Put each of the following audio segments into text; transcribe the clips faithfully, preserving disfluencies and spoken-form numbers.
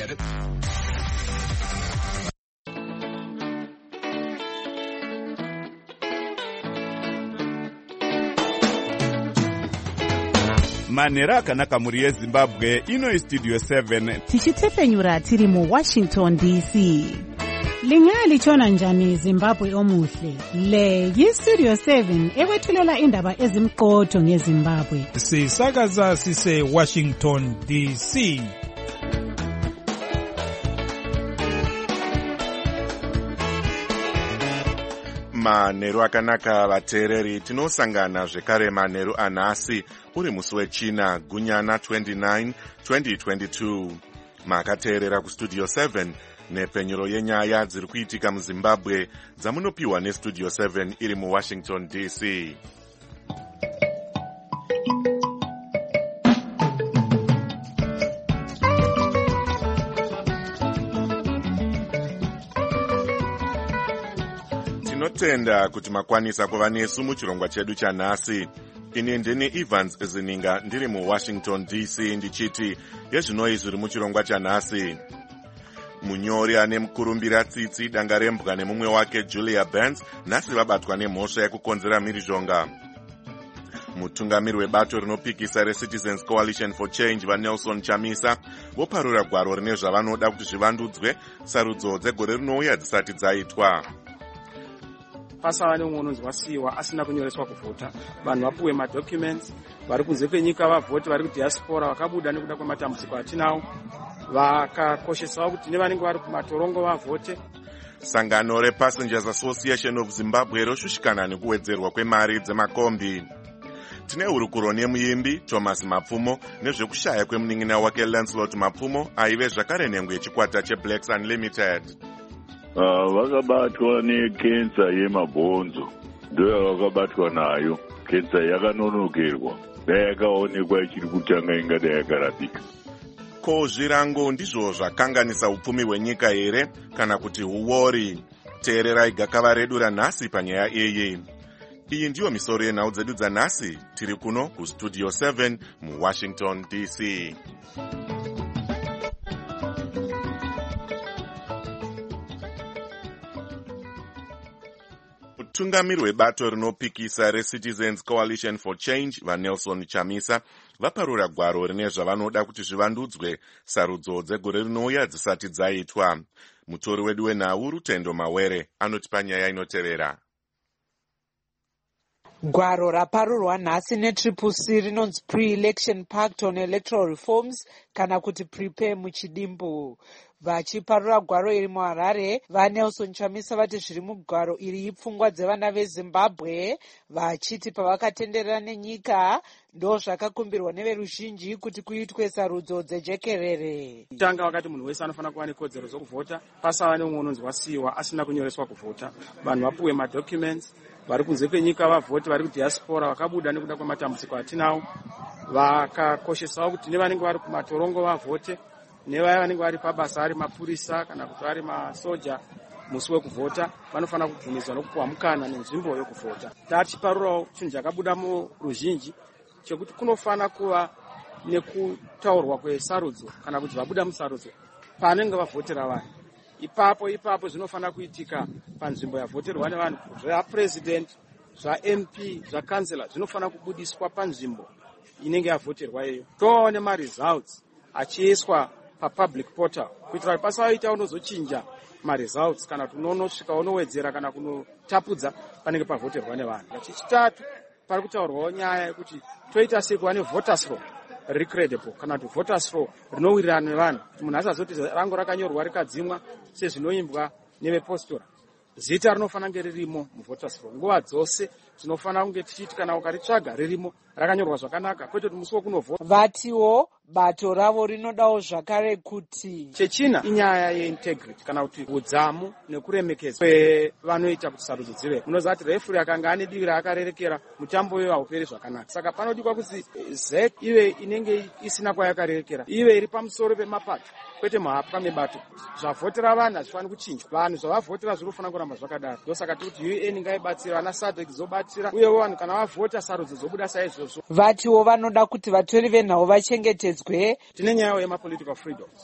Manera akanaka muri yeZimbabwe ino studio seven tichitefenyura tiri mu Washington D C. Lingali chona njani Zimbabwe omuhle. Le yi Studio seven ekwethulela indaba ezimqotho ngeZimbabwe. Sisakaza sise Washington D C. Manheru akanaka vateereri, tinosangana zvekare manheru anhasi uri musi wechina gunyana twenty-nine twenty twenty-two. Makateerera kustudio seven nepfenyuro yenyaya dziri kuitika muZimbabwe dzamunopiwa nestudio seven iri muWashington D C. Tinotenda kuti makwanisa kuva nesu muchirongwa chedu chanhasi. Ini ndini Evans Zininga ndiri muWashington D C ndichiti yezvinoi zviri muchirongwa chanhasi. Munyori ane mukurumbira tsitsi danga rembwa nemumwe wake Julia Benz nhasi vabatwa nemhosva yekukonzera mhirizhonga. Mutungamiri webato rinopikisa reCitizens Coalition for Change vaNelson Chamisa voparura gwaro rine zvavanoda kuti zvivandudzwe sarudzo dzegore rinouya dzisati dzaitwa. Pasava neumwe unonzi wasiyiwa asina kunyoreswa kuvhota, vanhu vapuwe madocuments, vari kunze kwenyika vavhoti, vari kudiaspora vakabuda nekuda kwematambudziko atinawo, vakakoshesawo kuti nevanenge vari kumatorongo vavhote. Sangano rePassengers Association of Zimbabwe roshushikana nekuwedzerwa kwemari dzemakombi. Tine hurukuro nemuimbi Thomas Mapfumo nezvekushaya kwemunin'ina wake Lancelot Mapfumo aive zvakare nhengo yechikwata cheBlacks Unlimited. Uh, vakabatwa nekensa yemabhonzo, ndoyo vakabatwa nayo. Kensa yakanonokerwa, dayakaonekwa ichiri kutanga ingada yakarapika. Ko zvirango ndizvo zvakanganisa upfumi hwenyika here kana kuti huwori? Teererai gakava redu ranhasi panyaya iyi. Iyi ndiyo misoro yenhau dzedu dzanhasi, tiri kuno kustudio seven muWashington D C. Mutungamiri webato rinopikisa reCitizens Coalition for Change vaNelson Chamisa vaparura gwaro rine zvavanoda kuti zvivandudzwe sarudzo dzegore rinouya dzisati dzaitwa. Mutori wedu wenhau Rutendo Mawere anoti panyaya inotevera. Gwaro raparurwa nhasi netriple C rinonzi Pre-Election Pact on Electoral Reforms kana kuti Prepare muchidimbu. Vachiparura gwaro iri muHarare, vaNelson Chamisa vati zviri mugwaro iri ipfungwa dzevana veZimbabwe, vachiti pavakatenderera nenyika ndo zvakakumbirwa neveruzhinji kuti kuitwe sarudzo dzejekerere. Tanga vakati munhu wese anofanira kuva nekodzero dzokuvhota, pasava neumwe unonzi wasiyiwa asina kunyoreswa kuvhota, vanhu vapuwe madocuments, vari kunze kwenyika vavhoti, vari kudiaspora vakabuda nekuda kwematambudziko atinawo, vakakoshesawo kuti nevanenge vari kumatorongo vavhote, nevaya vanenge vari pabasa ari mapurisa kana kuti vari masoja musi wekuvhota vanofanira kubvumidzwa nokupuwa mukana nenzvimbo yokuvhota. Tachiparurawo chinhu chakabuda muruzhinji chekuti kunofanira kuva nekutaurwa kwesarudzo kana kuti vabuda musarudzo panenge vavhotera vanhu. Ipapo ipapo zvinofanira kuitika panzvimbo yavhoterwa nevanhu, zvapresident, zvaM P, zvakansela zvinofanira kubudiswa panzvimbo inenge yavhoterwa iyo. Toone maresults achiiswa papublic portal kuitira kuti pasaita unozochinja maresults kana kuti unonosvika unowedzera kana kunotapudza panenge pavhoterwa nevanhu. Chechitatu, pari kutaurwawo nyaya yekuti toita sei kuva nevoters roll riri credible kana kuti voters roll rinowirirana nevanhu, kuti munhu asazoti rango rakanyorwa rikadzimwa sezvinoimbwa nevepostora. Zita rinofanira kunge ririmo muvoters roll nguva dzose. Tinofanira kunge tichiti kana ukaritsvaga ririmo rakanyorwa zvakanaka, kwete kuti musi wekunovhota. Vatiwo bato ravo rinodawo zvakare kuti chechina inyaya yeintegrity kana kuti udzamu nekuremekedza kwevanoita kuti sarudzo dzive. Munoziva kuti refuri akanga ane divi raakarerekera mutambo uyo hauperi zvakanaka. Saka panodikwa kuti Z E C ive inenge isina kwayakarerekera, ive iri pamusoro pemapato kwete mahapwa mebato. Zvavhotera vanhu hazvifaniri kuchinjwa, vanhu zvavavhotera zvinofanira kuramba zvakadaro. Ndosaka kuti U N ngaibatsira, ana SADC zobatsira, uyewo vanhu kana vavhota sarudzo dzobuda saizvozvo. Vatiwo vanoda kuti vatori venhau vachengetedzwe. Tine nyaya yemapolitical freedoms.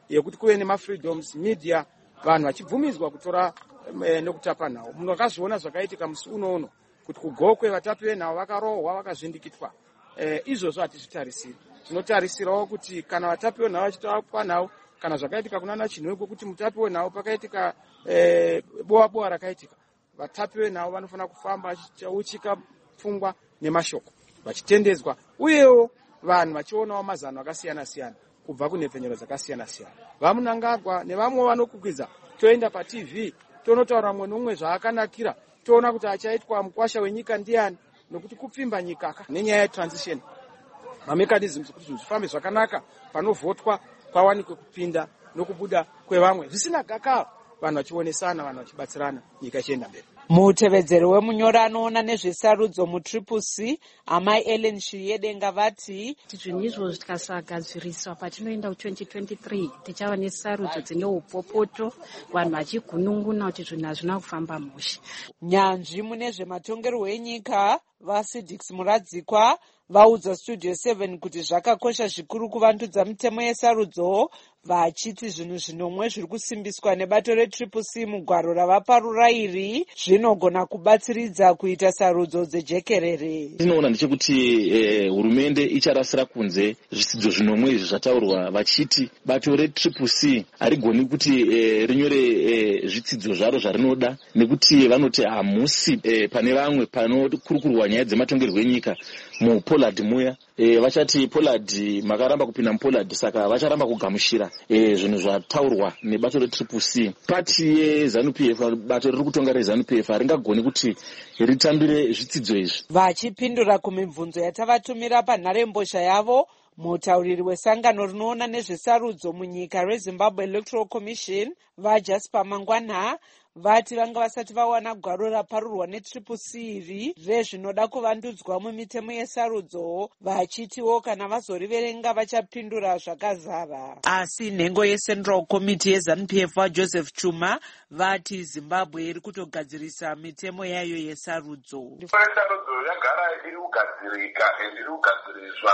yekuti kuve nemafreedoms media, vanhu vachibvumidzwa kutora e, nekutapa nhau. Munhu akazviona zvakaitika musi uno uno kuti kugokwe vatapi venhau vakarohwa vakazvindikitwa. E, izvozvo hatizvitarisiri. Tinotarisirawo kuti kana vatapi venhau vachitapa nhau, kana zvakaitika kunana Chinhwekwe kuti mutapi wenhau pakaitika e, boa boa rakaitika, vatapi venhau vanofana kufamba vachichauchika pfungwa nemashoko vachitendedzwa, uyewo vanhu vachionawo mazano akasiyana siyana kubva kunhepfenyero dzakasiyana siyana. Vamunangagwa nevamwe vanokukwidza, toenda paTV tonotaura mumwe nomumwe zvaakanakira, toona kuti achaitwa mukwasha wenyika ndiani, nokuti kupfimba nyika nenyaya yetransition mamechanisms kuti zvinhu zvifambe zvakanaka, panovhotwa pawanikwe kupinda nokubuda kwevamwe zvisina gakava, vanhu vachionesana, vanhu vachibatsirana, nyika ichienda mberi. Mutevedzeri wemunyora anoona nezvesarudzo mutriple C, amai Ellen Shiyedenga vati zvinhu izvozvo tikasagadziriswa patinoenda ku twenty twenty-three tichava nesarudzo dzine upopoto, vanhu vachigununguna kuti zvinhu hazvina kufamba mushe. Nyanzvi mune zvematongerwo enyika vaSidix Muradzikwa vaudza Studio seven kuti zvakakosha zvikuru kuvandudza mitemo yesarudzo, vachiti zvinhu zvinomwe zviri kusimbiswa nebato retriple C mugwaro ravaparura iri zvinogona kubatsiridza kuita sarudzo dzejekerere. Tinoona ndechekuti hurumende eh, icharasira kunze zvisidzo zvinomwe izvi zvataurwa, vachiti bato retriple C harigoni kuti eh, rinyore eh, zvitsidzo zvaro zvarinoda, nekuti vanoti hamusi eh, pane vamwe panokurukurwa nyaya dzematongerwo enyika muPollard muya. E, vachati Pollard makaramba kupinda muPollard, saka vacharamba kugamushira e, zvinhu zvataurwa nebato retriple C. Pati yeZANU-P F, bato riri kutonga reZANU-P F haringagoni kuti ritambire zvitsidzo izvi. Vachipindura kumibvunzo yatavatumira panharembozha yavo, mutauriri wesangano rinoona nezvesarudzo munyika reZimbabwe Electoral Commission vaJasper Mangwana vati vanga vasati vawana gwaro raparurwa netriple C iri rezvinoda kuvandudzwa mumitemo yesarudzo, vachitiwo kana vazoriverenga vachapindura zvakazara. Asi nhengo yeCentral Committee yeZANU-P F vaJoseph Chuma vati Zimbabwe iri kutogadzirisa mitemo yayo yesarudzo. Sarudzo yagara iri kugadzirika iri kugadziriswa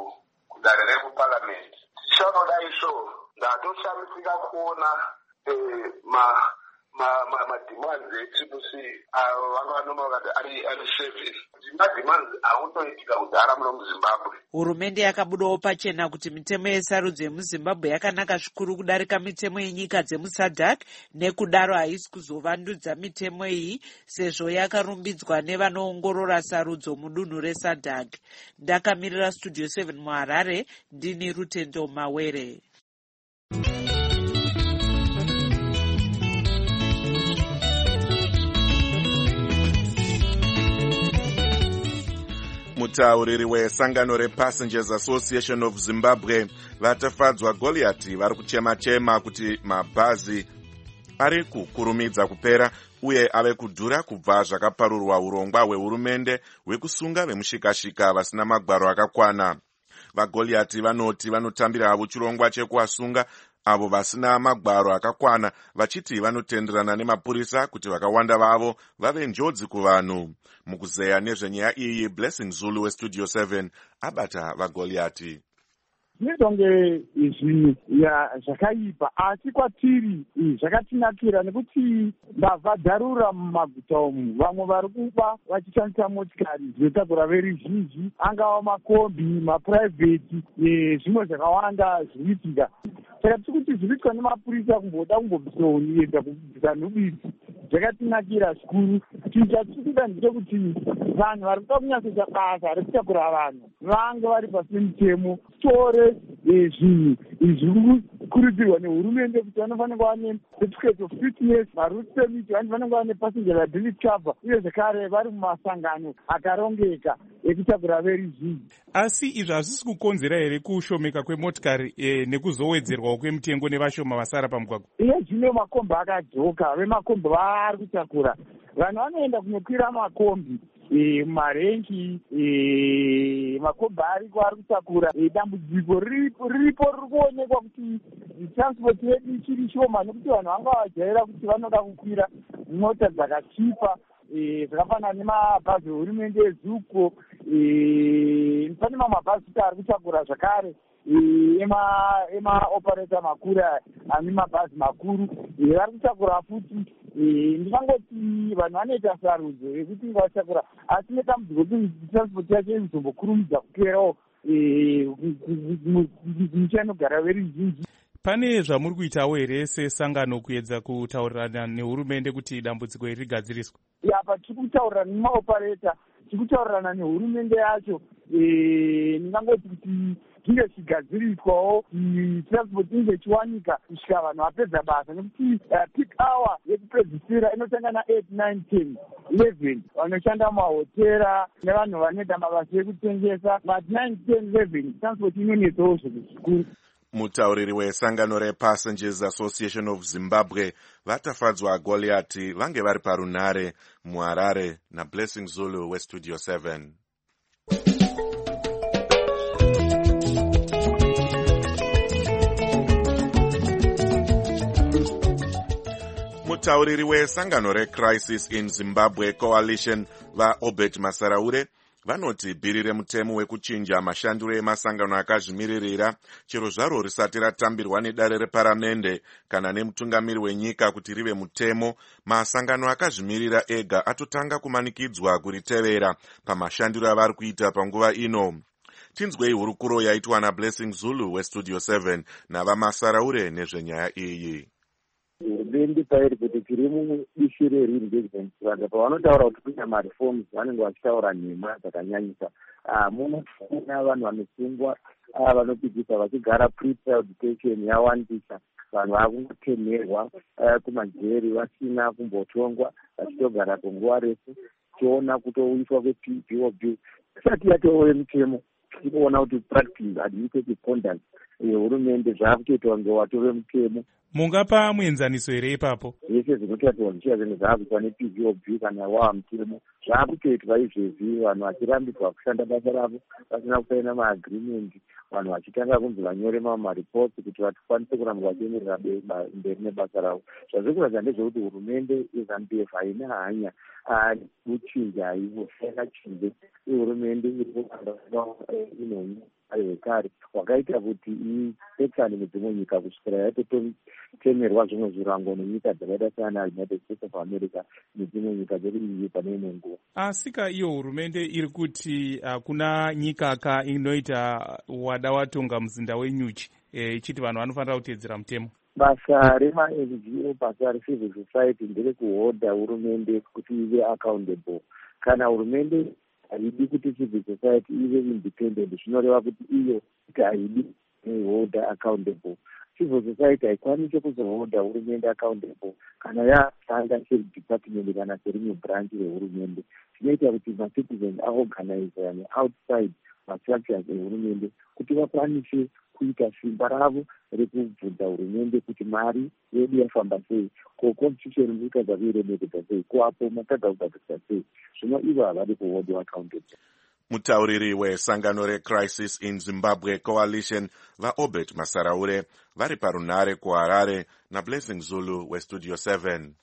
kudare rekuparliament. Tichanoda izvo ndatoshamisika kuona eh, ma mademands etriple C vanga vanoma vakati ari seven. Mademands akutoitika kudhara muno muZimbabwe. Hurumende yakabudawo pachena kuti mitemo yesarudzo yemuZimbabwe yakanaka zvikuru kudarika mitemo yenyika dzemuSADC, nekudaro haisi kuzovandudza mitemo iyi sezvo yakarumbidzwa nevanoongorora sarudzo mudunhu reSADC. Ndakamirira Studio seven muHarare, ndini Rutendo Mawere. Mutauriri wesangano rePassengers Association of Zimbabwe vatafadzwa Goliath vari kuchema-chema kuti mabhazi ari kukurumidza kupera uye ave kudhura kubva zvakaparurwa urongwa hwehurumende hwekusunga vemushikashika vasina magwaro akakwana. VaGoliath vanoti vanotambira havo chirongwa chekuvasunga avo vasina magwaro akakwana, vachiti vanotenderana nemapurisa kuti vakawanda vavo vave njodzi kuvanhu. Mukuzeya nezvenyaya iyi, Blessing Zulu weStudio seven abata vaGoliath. Zvinotonge zvinhu zvakaipa, asi kwatiri zvakatinakira nekuti ndavhadharura mumaguta umu. Vamwe vari kuba vachishandisa motikari dzinotakura veruzhinji, angava makombi, mapuraivheti nezvimwe zvakawanda zviriitika. Saka tiri kuti zviriitwa nemapurisa kumboda kumbobvisonienda kubvisa nhubidzi zvakatinakira zvikuru. Chinhu chatikuda ndechekuti vanhu vari kuda kunyatsoita basa rekutakura vanhu vange vari pasi pemitemo. Tore zvinhu izvi kukurudzirwa nehurumende kuti vanofanira kuva necertificate of fitness, maroute permit, vanofanira kuva nepassenger liability cover, uye zvekare vari mumasangano akarongeka ekutakura veruzhinji. Asi izvi hazvisi kukonzera here kushomeka kwemotikari e, nekuzowedzerwawo kwemitengo nevashoma vasara pamugwagwa? Iye zvino makombi akadzoka, vemakombi vari kutakura. Vanhu vanoenda kunokwira makombi marengi, makombi ariko ari kutakura. Dambudziko riripo riri kuonekwa kuti transport yedu ichiri shoma, nekuti vanhu vanga vajaira kuti vanoda kukwira mota dzakachipa zvakafanana nemabhazi ehurumende eZUCO. Pane mamabhazi ari kutakura zvakare emaopareta makuru ane mabhazi makuru vari kutakura futi. Ndingangoti vanhu vanoita sarudzo yekuti vatakura, asi netambudziko kuti transport yacho izombokurumidza kuperawo nyika inogara veruzhinji. Pane zvamuri kuitawo here sesangano kuedza kutaurirana nehurumende kuti dambudziko iri rigadziriswe? Apa tiri kutaurirana nemaopareta, tiri kutaurirana nehurumende yacho. Ndingangoti kuti zvinge zvigadziriswawo transport inge ichiwanika kusvika vanhu vapedza basa, nekuti peak hour yekupedzisira inotanga na8 nine ten eleven vanoshanda mumahotera nevanhu vanoita mabasa ekutengesa. But nine ten eleven transport inonetsawo zvinhu zvikuru. Mutauriri wesangano rePassengers Association of Zimbabwe vatafadzwa Goliath vange vari parunare muHarare naBlessing Zulu weStudio seven. Mutauriri wesangano reCrisis in Zimbabwe Coalition vaObert Masaraure vanoti bhiri remutemo wekuchinja mashandiro emasangano akazvimiririra chero zvaro risati ratambirwa nedare reparamende kana nemutungamiri wenyika kuti rive mutemo, masangano akazvimirira ega atotanga kumanikidzwa kuritevera pamashandiro avari kuita panguva ino. Tinzwei hurukuro yaitwa naBlessing Zulu weStudio seven navamasaraure nezvenyaya iyi. Hurumende pairi kuti tiri mudishi re-reengagement, vanhu pavanotaura kuti kuita mareforms vanenge vachitaura nhema dzakanyanyisa. Munoona vanhu vanosungwa, vanopikisa vachigara pre-trial detention yawandisa, vanhu vakungotemerwa kumajeri vasina kumbotongwa vachitogara kwenguva refu, tichiona kutouyiswa kwe-P G O B isati yatova yemutemo. Tinoona kuti practice administrative conduct yehurumende zvaakutoitwa ngewatove mutemo. Mungapa muenzaniso here ipapo? Zvese zvinotaurwa zvichira zvinhu zvaakuitwa ne-P G O B kana wava mutemo zvaakutoitwa izvezvi, vanhu vachirambidzwa kushanda basa ravo vasina kusaina maagreement, vanhu vachitanga kunzi vanyore mamaripoti kuti vatikwanise kuramba vachienderera mberi nebasa ravo. Zvazviri kuratidza ndezvekuti hurumende yeZANU-P F haina hanya kuchinja, haingosakachinje. Hurumende iri kuramba ine hwekare hwakaita kuti ipetsane nedzimwe nyika kusvikira yatotemerwa zvimwe zvirango nenyika dzakaita sana United States of America nedzimwe nyika dziri iyi pane imwe nguva. Asika iyo hurumende iri kuti hakuna nyika ka inoita wada watonga muzinda wenyuchi ichiti vanhu vanofanira kuteedzera mutemo. Basa rema-N G O, basa recivil society ndere kuhodha hurumende kuti ive accountable. Kana hurumende haidi kuti civil society ive independent, zvinoreva kuti iyo haidi kuholda accountable. Civil society haikwanisi kuzoholda hurumende accountable kana yashanda seri department kana serimwe branch rehurumende. Zvinoita kuti macitizens aorganize yani outside mastructures ehurumende kuti vakwanise kuita simba ravo rekubvunza hurumende kuti mari yedu yafamba sei, ko constitution munyika dzavairemekedza sei, ko apo matadza kugadzirisa sei. Zvino ivo havadi kuholdwa accountable. Mutauriri wesangano reCrisis in Zimbabwe Coalition vaObert Masaraure vari parunare kuHarare naBlessing Zulu weStudio seven.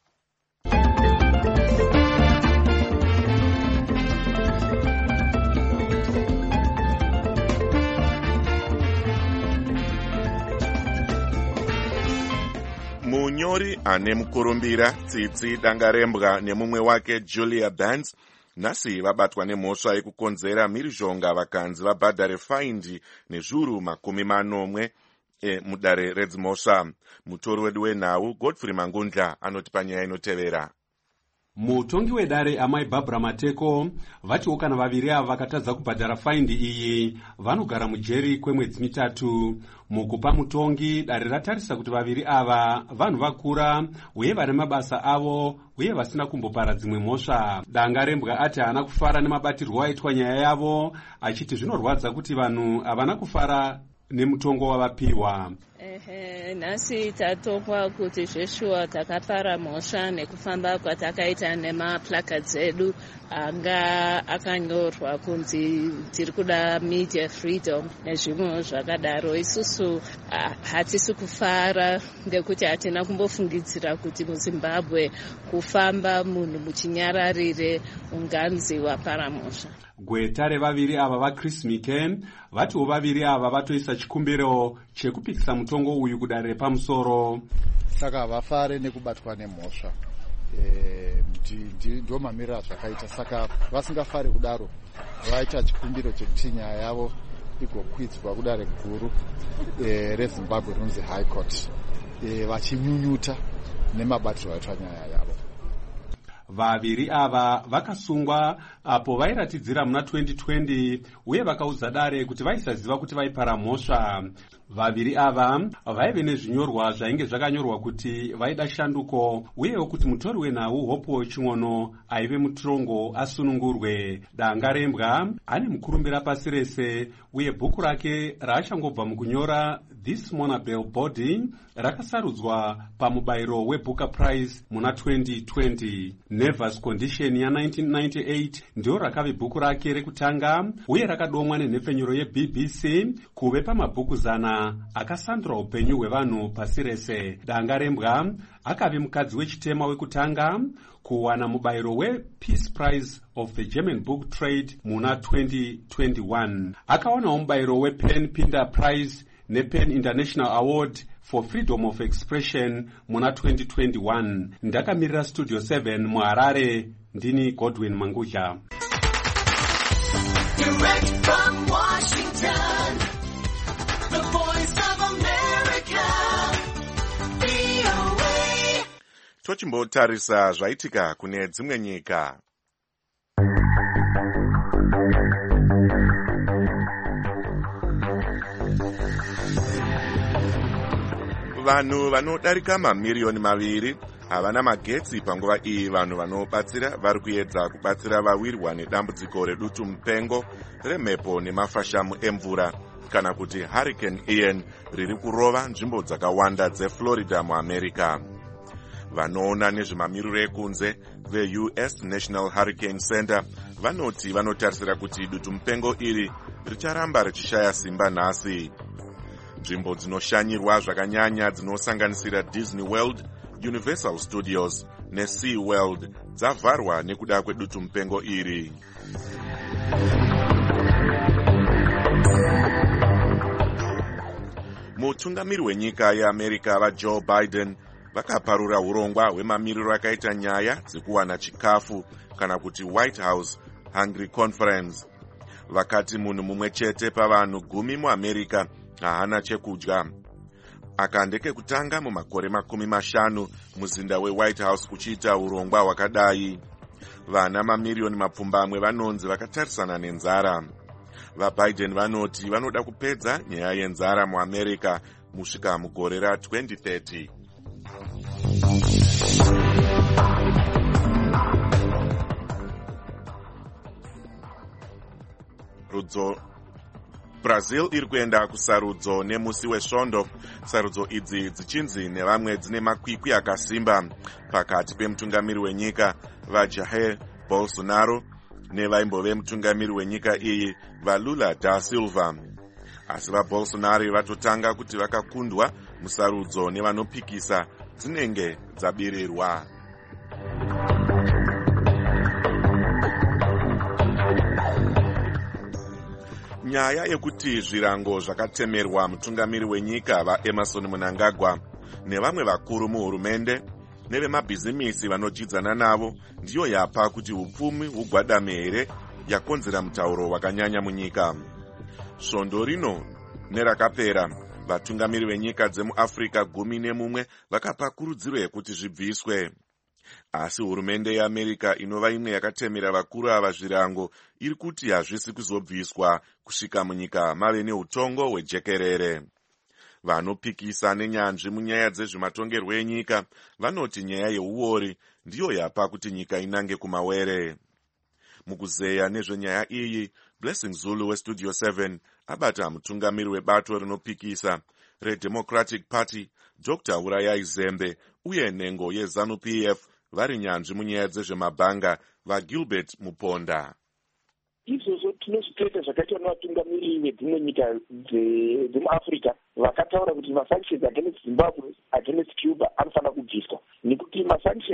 Munyori ane mukurumbira Tsitsi Dangarembwa nemumwe wake Julia Banks nhasi vabatwa nemhosva yekukonzera mhirizhonga vakanzi vabhadhare faindi nezviuru makumi manomwe e, mudare redzimhosva. Mutori wedu wenhau Godfrey Mangundla anoti panyaya inotevera. Mutongi wedare amai Barbara Mateko vatiwo kana vaviri ava vakatadza kubhadhara faindi iyi vanogara mujeri kwemwedzi mitatu. Mukupa mutongi, dare ratarisa kuti vaviri ava vanhu vakura uye vane mabasa avo uye vasina kumbopara dzimwe mhosva. Dangarembwa ati haana kufara nemabatirwo aitwa nyaya yavo, achiti zvinorwadza kuti vanhu havana kufara nemutongo wavapiwa. Ehe, nhasi tatokwa kuti zveshuwa takapara mhosva nekufamba kwatakaita nemaplakadzi edu anga akanyorwa kunzi tiri kuda media freedom nezvimwe zvakadaro. Isusu hatisi kufara ngekuti hatina kumbofungidzira kuti muZimbabwe kufamba munhu muchinyararire unganzi wapara mhosva. gweta revaviri ava vaChris Miken vatiwo vaviri ava vatoisa chikumbiro chekupikisa mutongo uyu kudare repamusoro. Saka vafare nekubatwa nemhosva e, ndio mamiriro azvakaita. Saka vasingafari kudaro vaita chikumbiro chekuti nyaya yavo igokwidzwa kudare guru e, reZimbabwe rinonzi High Court e, vachinyunyuta nemabatiro aitwa nyaya yavo. Vaviri ava vakasungwa apo vairatidzira muna twenty twenty uye vakaudza dare kuti vaisaziva kuti vaipara mhosva. Vaviri ava vaive nezvinyorwa zvainge zvakanyorwa kuti vaida shanduko uyewo kuti mutori wenhau Hope Ching'ono aive mutorongo asunungurwe. Danga Rembwa ane mukurumbira pasi rese uye bhuku rake raachangobva mukunyora This Monabel Body rakasarudzwa pamubayiro weBooker Prize muna twenty twenty. Nervous Condition ya nineteen ninety-eight ndio rakave bhuku rake rekutanga uye rakadomwa nenhepfenyuro yeB B C kuve pamabhuku zana akasandura upenyu hwevanhu pasi rese. Danga Rembwa akave mukadzi wechitema wekutanga kuwana mubayiro wePeace Prize of the German Book Trade muna twenty twenty-one. Akawanawo mubayiro wePen Pinder Prize nePen International Award for Freedom of Expression muna twenty twenty-one. Ndakamirira Studio seven muHarare, ndini Godwin Mangudya. Direct from Washington, the voice of America, V O A. Tochimbotarisa zvaitika kune dzimwe nyika. Vanhu vanodarika mamiriyoni maviri havana magetsi panguva iyi. Vanhu vanobatsira vari kuedza kubatsira vawirwa nedambudziko redutu mupengo remhepo nemafashamu emvura kana kuti Hurricane Ian riri kurova nzvimbo dzakawanda dzeFlorida muAmerica. Vanoona nezvemamiriro ekunze veU S National Hurricane Center vanoti vanotarisira kuti dutu mupengo iri richaramba richishaya simba nhasi. Nzvimbo dzinoshanyirwa zvakanyanya dzinosanganisira Disney World, Universal Studios neSea World dzavharwa nekuda kwedutu mupengo iri. Mutungamiri wenyika yeAmerica vaJoe Biden vakaparura urongwa hwemamiriro akaita nyaya dzekuwana chikafu kana kuti White House Hungry Conference. Vakati munhu mumwe chete pavanhu gumi muAmerica haana chekudya. Aka ndekekutanga mumakore makumi mashanu muzinda weWhite House kuchiita urongwa hwakadai. Vana mamiriyoni mapfumbamwe vanonzi vakatarisana nenzara. VaBiden vanoti vanoda kupedza nyaya yenzara muAmerica musvika mugore ra twenty thirty. Rudzo Brazil iri kuenda kusarudzo nemusi wesvondo. Sarudzo idzi dzichinzi nevamwe dzine makwikwi akasimba pakati pemutungamiri wenyika vaJair Bolsonaro nevaimbove mutungamiri wenyika iyi vaLula da Silva. Asi vaBolsonaro vatotanga kuti vakakundwa musarudzo nevanopikisa dzinenge dzabirirwa. Nyaya yekuti zvirango zvakatemerwa mutungamiri wenyika vaEmerson Mnangagwa nevamwe vakuru muhurumende nevemabhizimisi vanojidzana navo ndiyo yapa kuti upfumi hugwadame here yakonzera mutauro wakanyanya munyika. Svondo rino nerakapera vatungamiri venyika dzemuAfrica gumi nemumwe vakapa kurudziro yekuti zvibviswe. Asi hurumende yeAmerica inova imwe yakatemera vakuru ava zvirango iri kuti hazvisi kuzobviswa kusvika munyika mave neutongo hwejekerere. Vanopikisa nenyanzvi munyaya dzezvematongerwo enyika vanoti nyaya yeuori ndiyo yapa kuti nyika inange kumawere. Mukuzeya nezvenyaya iyi, Blessing Zulu weStudio seven abata mutungamiri webato rinopikisa reDemocratic Party Doctor Urayai Zembe uye nhengo yeZanu-P F vari nyanzvi munyaya dzezvemabhanga vaGilbert Muponda. Izvozvo tinozvitoita zvakaitwa nevatungamiri vedzimwe nyika dzemuAfrica vakataura kuti masanctions against Zimbabwe, against Cuba anofanira kubviswa, nekuti masanctions aya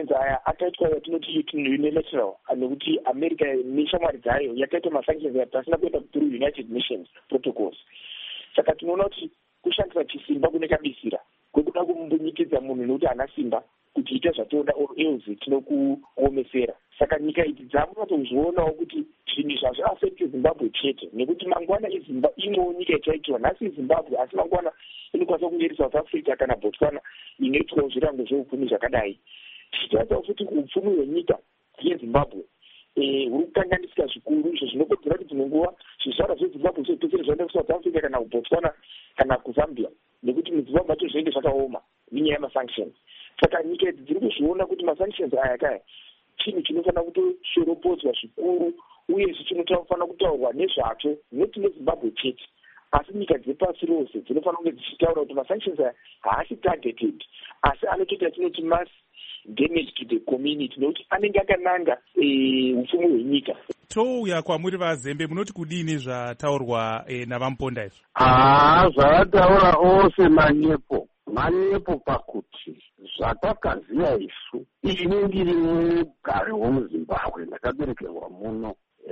akaitwa yatinoti unilateral nekuti America neshamwari dzayo yakaita masanctions pasina kuenda through United Nations protocols. Saka tinoona kuti kushandisa chisimba kune kabisira kwekuda kumbunyikidza munhu nekuti haana simba kuti ita zvatoda or else tinokuomesera. Saka nyika idzi dzakunatozvionawo kuti zvinhu zvazviafekte Zimbabwe chete, nekuti mangwana eZimba imwewo nyika ichaitwa nhasi Zimbabwe, asi mangwana inokwanisa kunge iri South Africa kana Botswana inoitwawo zvirango zveupfumi zvakadai. Tichitaurawo futi kuupfumi hwenyika yeZimbabwe huri kukanganisika zvikuru, izvo zvinokodzera kuti dzimwe nguva zvizvarwa zveZimbabwe zvinopedzisira zvaenda kuSouth Africa kana kuBotswana kana kuZambia, nekuti muZimbabwe macho zvinenge zvakaoma nenyaya yemasanctions. Saka nyika idzi dziri kuzviona kuti masanctions aya kaya chinhu chinofanira kutoshoropodzwa zvikuru, uye chinofanira kutaurwa nezvacho, noti neZimbabwe chete, asi nyika dzepasi rose dzinofanira kunge dzichitaura kuti masanctions aya haasi targeted, asi anotoita tinoti mass damage to the community, nekuti anenge akananga upfumi hwenyika. Touya kwamuri vaZembe, munoti kudini zvataurwa e, navamponda izvo? Ah, zvavataura ose manyepo manyepo pakuti zvatakaziva isu. Ini ndiri mugari womuZimbabwe, ndakaberekerwa muno.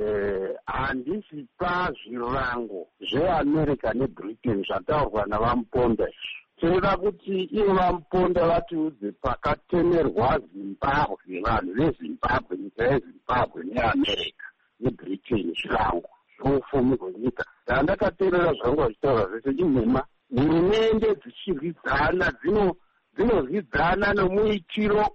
Handisi pazvirango zveAmerica neBritain zvataurwa navamponda izvo. Tinoda kuti ivo vamuponda vatiudze pakatemerwa Zimbabwe, vanhu veZimbabwe, nyika yeZimbabwe neAmerica neBritain zvirango zvoupfumi hwenyika. Ndandakateerera zvangu vachitaura zvese inhema. Hurumende dzichirwidzana dzinorwidzana nomuitiro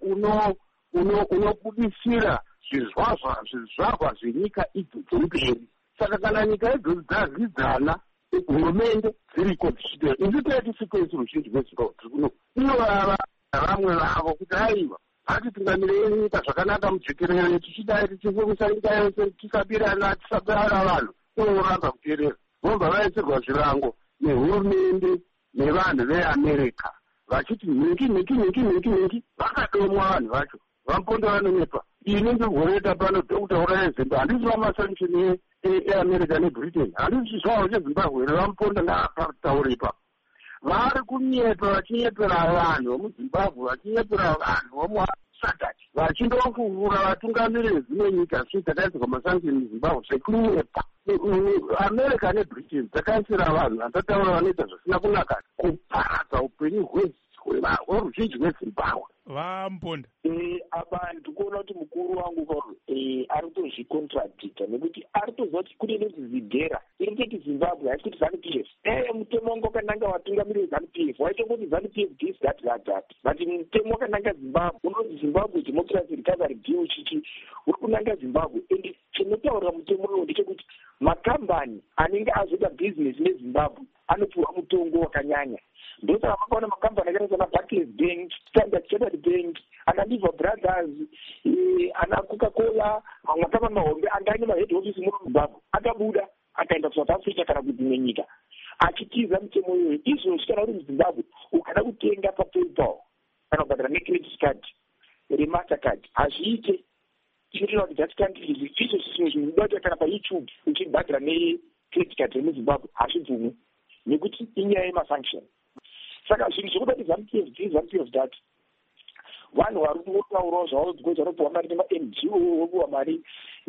unobudisira zvizvarwa zvenyika idzi dzemberi. Saka kana nyika idzodzo dzarwidzana, hurumende dziriko dzichiteera. Isi taitisikwensi ruzhinji rweZimbabwe tiri kuno inovava navamwe vavo kuti aiwa ngatitungamirei nyika zvakanaka mujekerere, tichidai tichifumisa nyika yose, tisabirana tisabirana vanhu, unoramba kuteerera. Vobva vaisirwa zvirango nehurumende nevanhu veAmerica vachiti nhiki nhiki nhiki nhiki nhiki, vakadomwa vanhu vacho, vamuponda vanonyepa. Ini ndirworeta pano ndokutaura neZimba, handisi vamasanction eAmerica neBritain, handisi zvavo cheZimbabwe nevamuponda ngapataure ipapo. Vari kunyepa vachinyepera vanhu vomuZimbabwe, vachinyepera vanhu vomuSadc, vachindofuvura vatungamiriri vezimwe nyika zvii dzakaisirwa masanction muZimbabwe zvekunyepa. America neBritain dzakaisira vanhu vandataura vanoita zvisina kunaka kuparadza upenyu hweruzhinji rweZimbabwe. Vamponda apa ndikuona kuti mukuru wangu ari kutozvikontradicta, nekuti ari kutoziva kuti kune nezizidhera iri kutoti Zimbabwe haisi kuti ZANU-P F. Eh, mutemo wangu wakananga vatungamiriri vezANU-P F waita kuti ZANU-P F this that that that, but mutemo wakananga Zimbabwe unoti Zimbabwe Democracy Recovery Bill chichi uri kunanga Zimbabwe. And chinotaura mutemo uyo ndechekuti makambani anenge azoita business neZimbabwe anopiwa mutongo wakanyanya. Ndosaka makaona makambani akaita sana Barclays Bank, Standard Chartered Bank, ana Lever Brothers, ana Coca-Cola, mamwe akava mahombe anga ane mahead office muno muZimbabwe akabuda akaenda kuSouth Africa kana kudzimwe nyika achitiza mutemo iyoyo. Izvozvo kana uri muZimbabwe ukada kutenga paPayPal kana kubhadhara necredit card remastercard hazviite. Chinotaura kuti that country izvo zvinhu zvinoda kuti kana paYouTube uchibhadhara necredit card remuZimbabwe hazvibvumwi nekuti inyaya yemasanction. Saka zvinhu zvokuda kuti ZANU-P F this ZANU-P F that, vanhu vari kungotaurawo zvavo dzigoti vanopiwa mari nema-N G O, vopiwa mari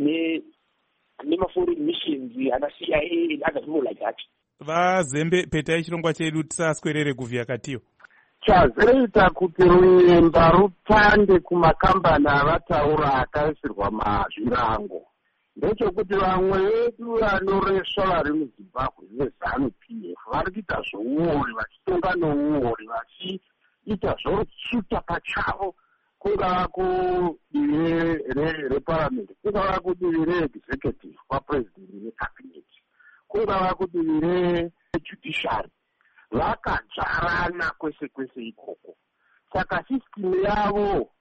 nema-foreign missions, ana C I A and other people like that. VaZembe, petai chirongwa chedu tisaswerere kuvhiya katiyo. Chazoita kuti runyemba rutande kumakambani avataura akaisirwa mazvirango ndechekuti vamwe vedu vanoresva vari muZimbabwe veZANU-P F vari kuita zvouori, vachitonga nouori, vachiita zvosuta pachavo, kungava kudivi reparamende, kungava kudivi reexecutive kwapresident necabinet, kungava kudivi rejudiciary, vakadzvarana kwese kwese ikoko. Saka sisitemu yavo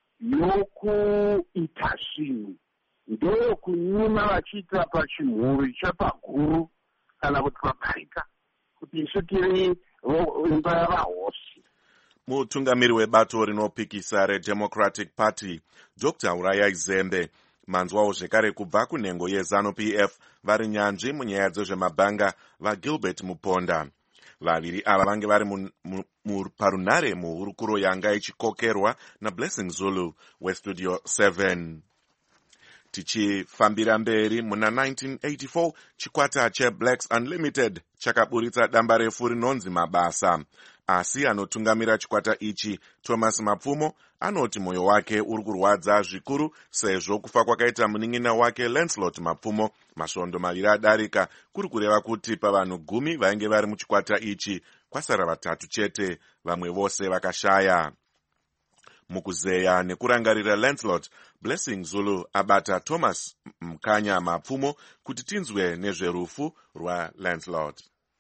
yokuita zvinhu ndeyokunyima vachiita pachimhuri chapaguru kana kuti pabarika kuti isu tiri imba yavahosi. Mutungamiri webato rinopikisa reDemocratic Party Doctor Urayai Zembe manzwawo zvekare kubva kunhengo yeZANU-P F vari nyanzvi munyaya dzezvemabhanga vaGilbert Muponda. vaviri ava vange vari parunare muhurukuro yanga ichikokerwa naBlessing Zulu westudio seven. Tichifambira mberi muna nineteen eighty-four chikwata cheBlacks Unlimited chakaburitsa damba refu rinonzi Mabasa. Asi anotungamira chikwata ichi Thomas Mapfumo anoti moyo wake uri kurwadza zvikuru sezvo kufa kwakaita munin'ina wake Lancelot Mapfumo masvondo maviri adarika, kuri kureva kuti pavanhu gumi vainge vari muchikwata ichi kwasara vatatu chete, vamwe vose vakashaya. Mukuzeya nekurangarira Lancelot, Blessing Zulu abata Thomas Mkanya Mapfumo kuti tinzwe nezverufu rwaLancelot.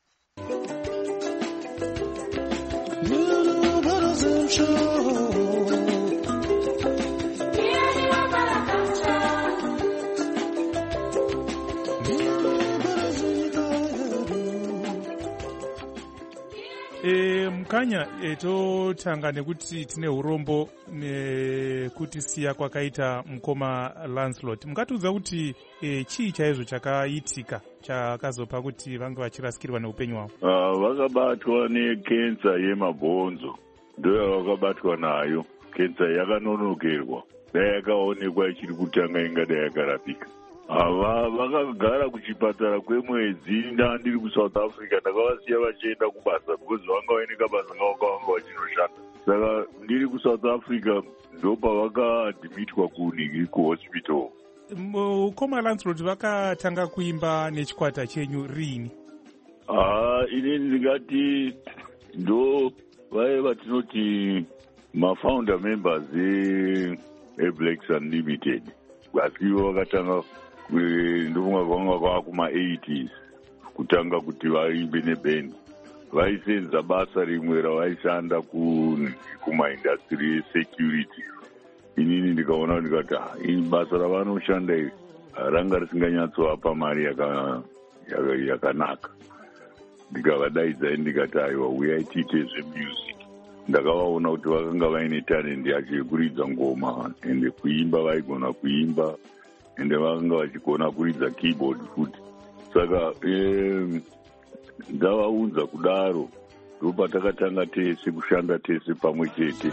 E, Mkanya e, totanga nekuti tine urombo nekuti siya kwakaita mukoma Lancelot. Mungatiudza kuti e, chii chaizvo chakaitika chakazopa kuti vange vachirasikirwa neupenyu hwavo? Uh, vakabatwa nekensa yemabhonzo, ndoyo vakabatwa nayo. Kensa yakanonokerwa, dai yakaonekwa ichiri kutanga ingadai yakarapika. Ava vakagara kuchipatara kwemwedzi. Nda ndiri kuSouth Africa ndakavasiya vachienda kubasa because vanga vaineka basa ngavanga vanga vachinoshanda. Saka ndiri kuSouth Africa ndopa vakaadhimitwa kunhingi kuhospital. Mukoma Lancelot vakatanga kuimba nechikwata chenyu riini? Ah, ini ndingati ndo vaya vatinoti mafounder members eBlacks Unlimited. Vasivo vakatanga ndovunga vanga vava kuma-eighties kutanga kuti vaimbe neband. Vaisenza basa rimwe ravaishanda kumaindastry security. Inini ndikaona ndikati ini basa ravanoshanda iri ranga risinganyatsoapa mari yakanaka. Ndikavadaidza ndikati aiwa uyai tiite zvemusic. Ndakavaona kuti vakanga vaine talent yacho yekuridza ngoma ende kuimba vaigona kuimba ende vakanga vachigona kuridza keyboard futi. Saka eh, ndavaunza kudaro ndopatakatanga tese kushanda tese pamwe chete.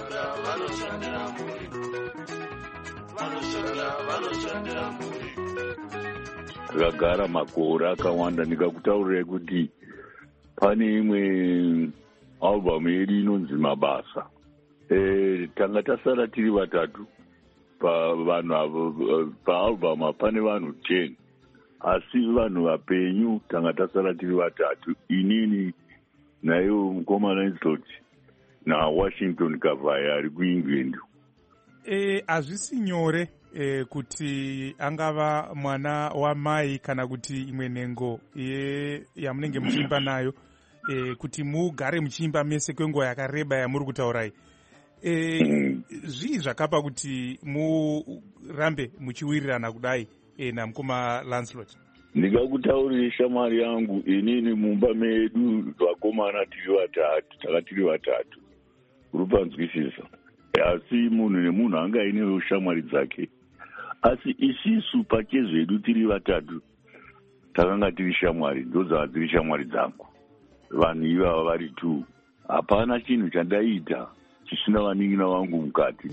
Takagara makore akawanda. Ndikakutaurirai kuti pane imwe album yedu inonzi Mabasa. E, tanga tasara tiri vatatu pavanhu avo. Paalbum pane vanhu ten, asi vanhu vapenyu tanga tasara tiri vatatu, inini nayo mukoma Lancelot naWashington Kavaya ari kuEngland. E, hazvisi nyore e, kuti angava mwana wamai kana kuti imwe nhengo yamunenge muchiimba nayo e, kuti mugare muchiimba mese kwenguva yakareba yamuri kutaurai. E, zvii zvakapa kuti murambe muchiwirirana kudai e, namukoma Lancelot? Ndikakutaurire shamwari yangu, inini mumba medu vakomana tiri vatatu, taka tiri vatatu, urupanzwisisa. Asi munhu nemunhu anga ainewo shamwari dzake, asi isisu pachezvedu tiri vatatu takanga tiri shamwari, ndozava dziri shamwari dzangu. Vanhu ivava vari tu, hapana chinhu chandaita chisina vanin'ina vangu mukati.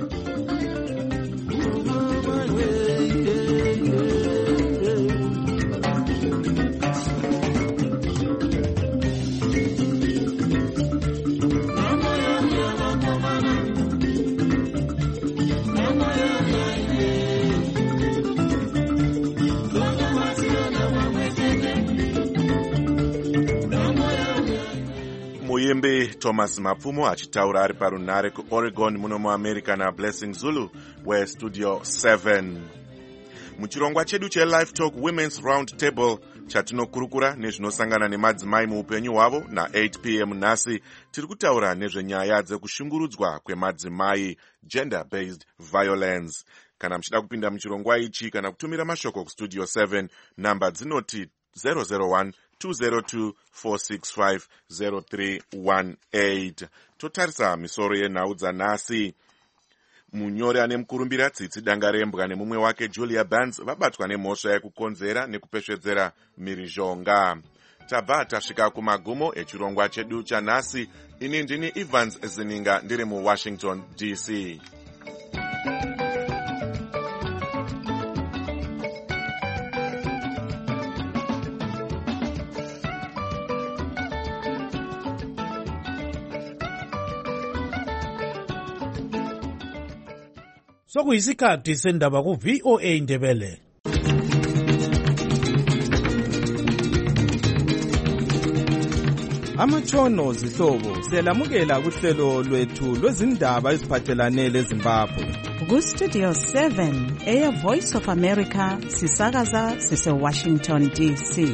Muimbi Thomas Mapfumo achitaura ari parunare kuOregon muno muAmerica naBlessing Zulu westudio seven. Muchirongwa chedu cheLife Talk Women's Round Table chatinokurukura nezvinosangana nemadzimai muupenyu hwavo na-eight p m nhasi tiri kutaura nezvenyaya dzekushungurudzwa kwemadzimai, gender-based violence. Kana muchida kupinda muchirongwa ichi kana kutumira mashoko kustudio seven, namba dzinoti zero zero one two zero two four six five zero three one eight. Totarisa misoro yenhau dzanhasi. Munyori ane mukurumbira tsitsi danga rembwa nemumwe wake Julia Bands vabatwa nemhosva yekukonzera nekupesvedzera mhirizhonga. tabva tasvika kumagumo echirongwa chedu chanhasi. Ini ndini Evans Zininga ndiri muWashington D C. Sokuyisikhathi sendaba ku V O A Ndebele. Amatshono zihlobo siyalamukela kuhlelo lwethu lwezindaba eziphathelane leZimbabwe. Ku Studio seven eya Voice of America sisakaza sise Washington D C.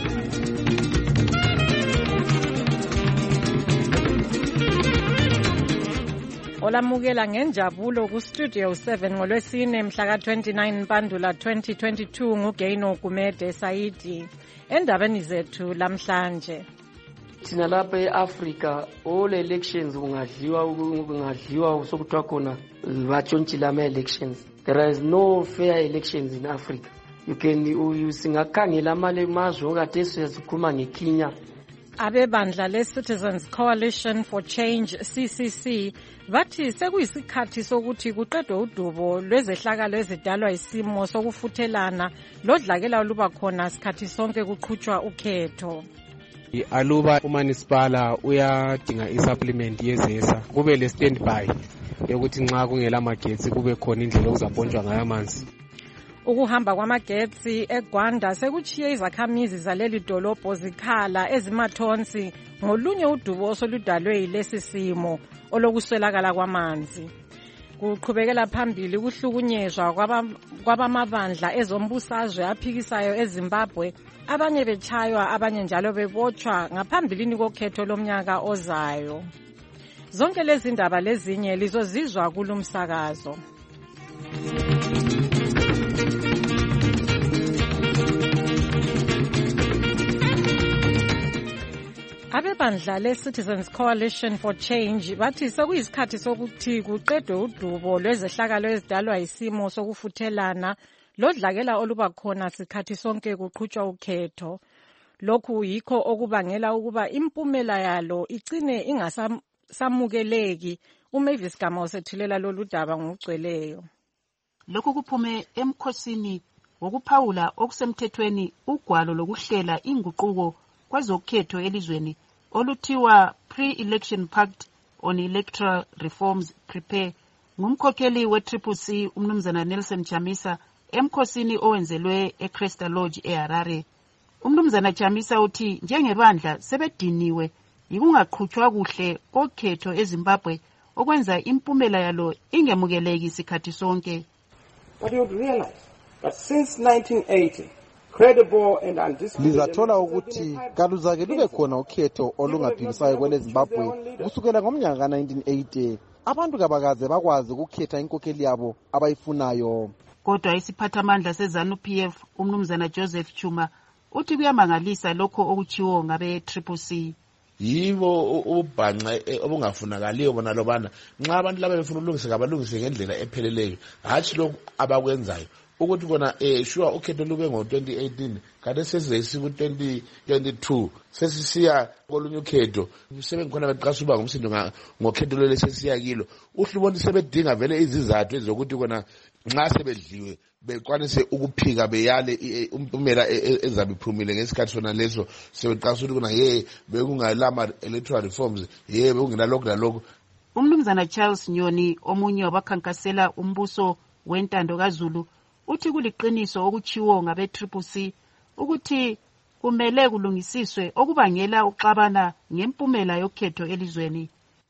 Olamukela ngenjabulo ku Studio seven ngolwesine mhla ka twenty-nine Mpandula twenty twenty-two nguGaino Gumede Saidi. Endabeni zethu lamhlanje. Thina lapha eAfrica all elections kungadliwa kungadliwa sokuthiwa khona batshontshile ama elections. There is no fair elections in Africa. You can you singakhangela amale mazwe okade siyazikhuluma ngeKenya. Abebandla le-Citizens Coalition for Change C C C bathi sekuyisikhathi sokuthi kuqedwe udubo lwezehlakalo ezidalwa isimo sokufuthelana lodlakela oluba khona sikhathi sonke kuqhutshwa ukhetho. Aluba uManisipala uyadinga i-supplement yezesa kube le standby yokuthi nxa kungela magetsi kube khona indlela okuzaponjwa ngayo amanzi. Ukuhamba kwamagetsi eGwanda sekuchiye izakhamizi zaleli dolobho zikhala ezimathonsi ngolunye udubo osoludalwe yilesi simo olokuswelakala kwamanzi. Kuqhubekela phambili kuhlukunyezwa kwabamabandla ezombusazwe aphikisayo eZimbabwe, abanye bechaywa abanye njalo bebotshwa ngaphambilini kokhetho lomnyaka ozayo. Zonke lezi ndaba lezinye lizozizwa kulumsakazo. Abebandla le-Citizens Coalition for Change bathi sekuyisikhathi sokuthi kuqedwe udubo lwezehlakalo ezidalwa isimo sokufuthelana lodlakela oluba khona sikhathi sonke kuqhutshwa ukhetho. Lokhu yikho okubangela ukuba impumela yalo igcine ingasamukeleki. uMavis Gama usethulela lolu daba ngokugcweleyo. Lokhu kuphume emkhosini wokuphawula okusemthethweni ugwalo lokuhlela inguquko kwezokhetho elizweni oluthiwa Pre-Election Pact on Electoral Reforms Prepare ngumkhokheli we-Triple C umnumzana Nelson Chamisa emkhosini owenzelwe eCresta Lodge eHarare. Umnumzana Chamisa uthi njengebandla sebediniwe yikungaqhutshwa kuhle kokhetho eZimbabwe okwenza impumela yalo ingemukeleki isikhathi sonke. But you realize that since nineteen eighty credible and undisputed lizathola ukuthi kaluzake lube khona ukhetho olungaphikisayo kweleZimbabwe kusukela ngomnyaka ka nineteen eighty. Abantu kabakaze bakwazi ukukhetha inkokheli yabo abayifunayo. Kodwa isiphathamandla seZanu-P F umnumzana Joseph Chuma uthi kuyamangalisa lokho okuchiwo ngabe Triple C. Yibo ubhanqa obungafunakaliyo bona lobana nxa abantu laba befuna ulungisa kabalungise ngendlela epheleleyo hathi lokho abakwenzayo ukuthi kona eh sure ukhetho lube ngo twenty eighteen kade sesizesi ku twenty twenty-two sesisiya kolunye ukhetho sebengikhona beqasha uba ngumsindo ngokhetho lelesesiya kilo uhlubona sebedinga vele izizathu ezokuthi kona nxa sebedliwe bekwanise ukuphika beyale impumela ezabe iphumile ngesikhathi sona leso sebeqasha ukuthi kona ye bekungalama electoral reforms ye bekungenalokho nalokho. Umnumzana Charles Nyoni omunye wabakhankasela umbuso wentando kaZulu uthi kuliqiniso okuchiwo ngabe Triple C ukuthi kumele kulungisiswe okubangela uxabana ngempumela yokhetho elizweni.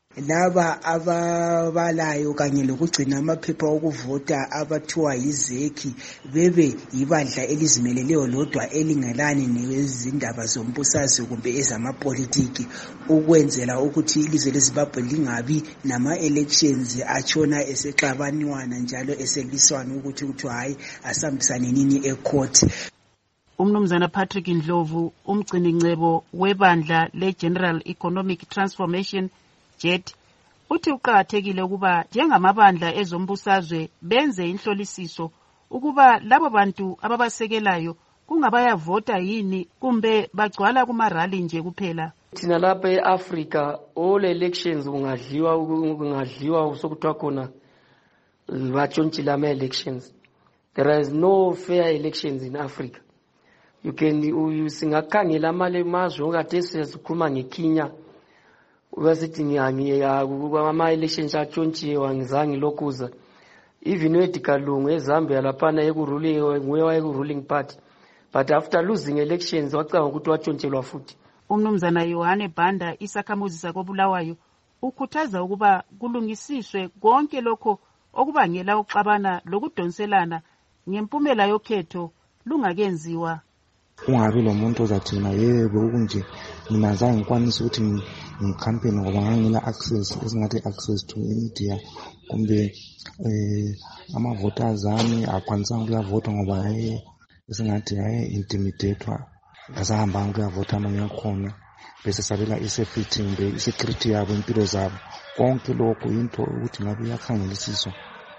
Laba ababalayo kanye lokugcina amaphepha okuvota abathiwa yizeki bebe yibandla elizimeleleyo lodwa elingelani nezindaba zombusazwe kumbe ezamapolitiki ukwenzela ukuthi ilizwe leZimbabwe lingabi nama elections atshona esexabaniwana njalo eseliswana ukuthi kuthi hayi asambisane nini ecourt. Umnumzana Patrick Ndlovu umgcini ncebo webandla leGeneral Economic Transformation Jet uthi uqhakathekile ukuba njengamabandla ezombusazwe benze inhlolisiso ukuba labo bantu ababasekelayo kungabayavota yini kumbe bagcwala kumarali nje kuphela? Thina lapha e-Africa all elections kungadliwa kungadliwa sokuthiwa khona batshontshile ama-elections. There is no fair elections in Africa. You can singakhangela amale mazwe okade siyazikhuluma ngeKenya ubasithi ama-elections atshontshiwe angizange lokuza. Even we-Edgar Lungu eZambia laphana ekuruling nguye wayeku-ruling party, but after losing elections wacanga ukuthi watshontshilwa futhi. Umnumzana Yohane Banda isakhamuzi sakobulawayo ukhuthaza ukuba kulungisiswe konke lokho okubangela uxabana lokudonselana ngempumela yokhetho lungakenziwa. Ungabi lo muntu ozathina yebo kunje mina zange ngikwanisa ukuthi ngikampeni ngoba ngangila access esingathi access to media kumbe eh ama voters ami akwanisanga ukuyavota ngoba eh esingathi hayi intimidatewa asahamba ukuyavota amanye khona bese sabela isafety mbe isecurity yabo impilo zabo konke lokho into ukuthi ngabe yakhangelisiswa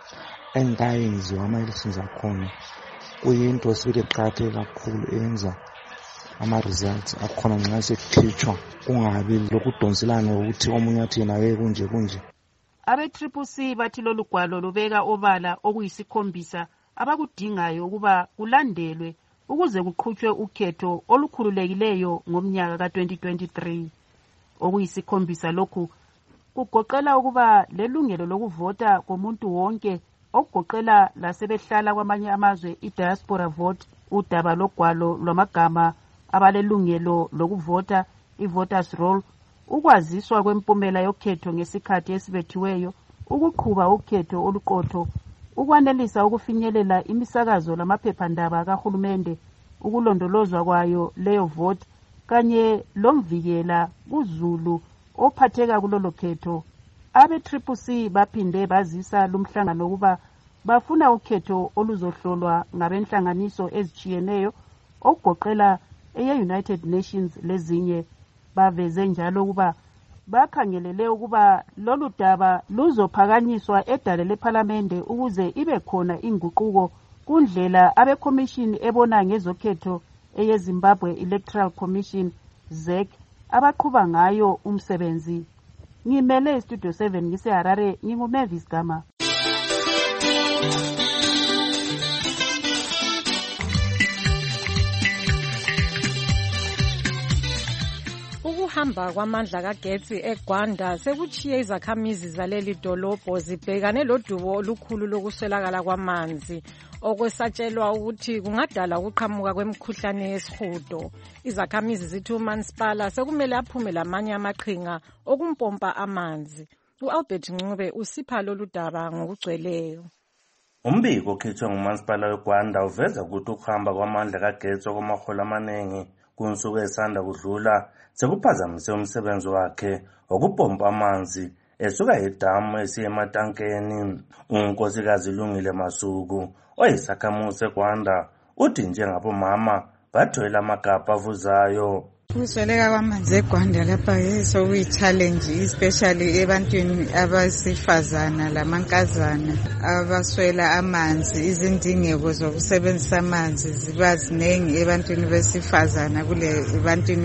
engayenziwa ama-elections akhona kuyinto esibile eqakatheke kakhulu eyenza ama-results akhona nxa sekukhitshwa kungabi lokudonselana ukuthi omunye athi yena we kunje kunje. Abe-Triple C bathi lolu gwalo lubeka obala okuyisikhombisa abakudingayo ukuba kulandelwe ukuze kuqhutshwe ukhetho olukhululekileyo ngomnyaka ka twenty twenty-three. Okuyisikhombisa lokhu kugoqela ukuba lelungelo lokuvota komuntu wonke okugoqela lasebehlala kwamanye amazwe i-diaspora vote, udaba logwalo lwamagama abalelungelo lokuvota i-voters roll, ukwaziswa kwempumela yokhetho ngesikhathi esibethiweyo, ukuqhuba ukhetho oluqotho, ukwanelisa ukufinyelela imisakazo lamaphephandaba kahulumende, ukulondolozwa kwayo leyo vote kanye lomvikela kuzulu ophatheka kulolo khetho. Abe-Triple C baphinde bazisa lumhlangano ukuba bafuna ukhetho oluzohlolwa ngabenhlanganiso ezitshiyeneyo okugoqela eye-United Nations lezinye. Baveze njalo ukuba bakhangelele ukuba lolu daba luzophakanyiswa edale lephalamende ukuze ibe khona inguquko kundlela abekhomishini ebona ngezokhetho eye-Zimbabwe Electoral Commission Z E C abaqhuba ngayo umsebenzi. Ngimele Studio seven ngiseHarare, nginguMavis Gama. Ukuhamba kwamandla kagetsi eGwanda sekuchiye izakhamizi zaleli dolobho zibhekane lodubo olukhulu lokuswelakala kwamanzi okwesatshelwa ukuthi kungadala ukuqhamuka kwemikhuhlane yesihudo. Izakhamizi zithi uMansipala sekumele aphume lamanye amaqhinga okumpompa amanzi. U-Albert Ncube usipha lolu daba ngokugcweleyo. Umbiko okhethwe nguMansipala weGwanda uveza ukuthi ukuhamba kwamandla kagetsi okwamaholo amaningi kunsuku esanda kudlula sekuphazamise umsebenzi wakhe okupompa amanzi esuka edamu esiye ematankeni. Unkosikazi Lungile Masuku oyisakhamuzi eGwanda uthi njengabomama bathwele amagabha avuzayo. Ukusweleka kwamanzi eGwanda lapha yeso kuyi-challenge especially ebantwini abasifazana lamankazana abaswela amanzi. Izindingeko zokusebenzisa amanzi ziba ziningi ebantwini besifazana kule ebantwini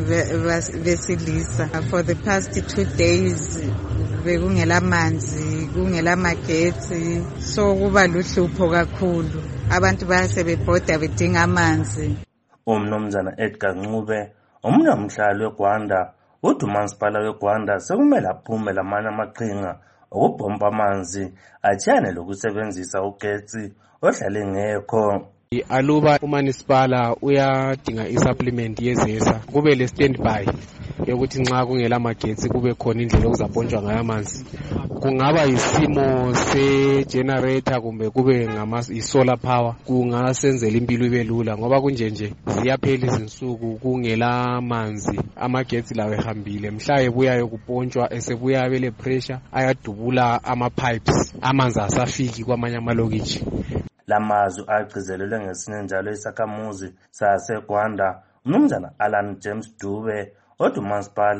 besilisa. For the past two days bekungela manzi, kungela magetsi, so kuba luhlupho kakhulu. Abantu bayasebebhoda bedinga amanzi. Umnumzana Edgar Ncube omunye umhlali weGwanda uthi uMansipala weGwanda sekumele aphume lamanye amaqhinga okupompa amanzi atshiyane lokusebenzisa ugetsi ohlale ngekho. Aluba uManisipala uyadinga isupplement yezesa kube le standby yokuthi nxa kungela magetsi kube khona indlela okuzapontshwa ngayo amanzi. Kungaba yisimo se-generator kumbe kube i-solar power kungasenzela impilo ibe lula ngoba kunje nje ziyaphela izinsuku kungela manzi, amagetsi lawo ehambile, mhla ebuyayo kupontshwa esebuya abele pressure ayadubula ama-pipes, amanzi asafiki kwamanye amalokitshi. Lamazwi agcizelelwe ngesinye njalo isakhamuzi saseGwanda umnumzana Alan James Dube othi uMansipala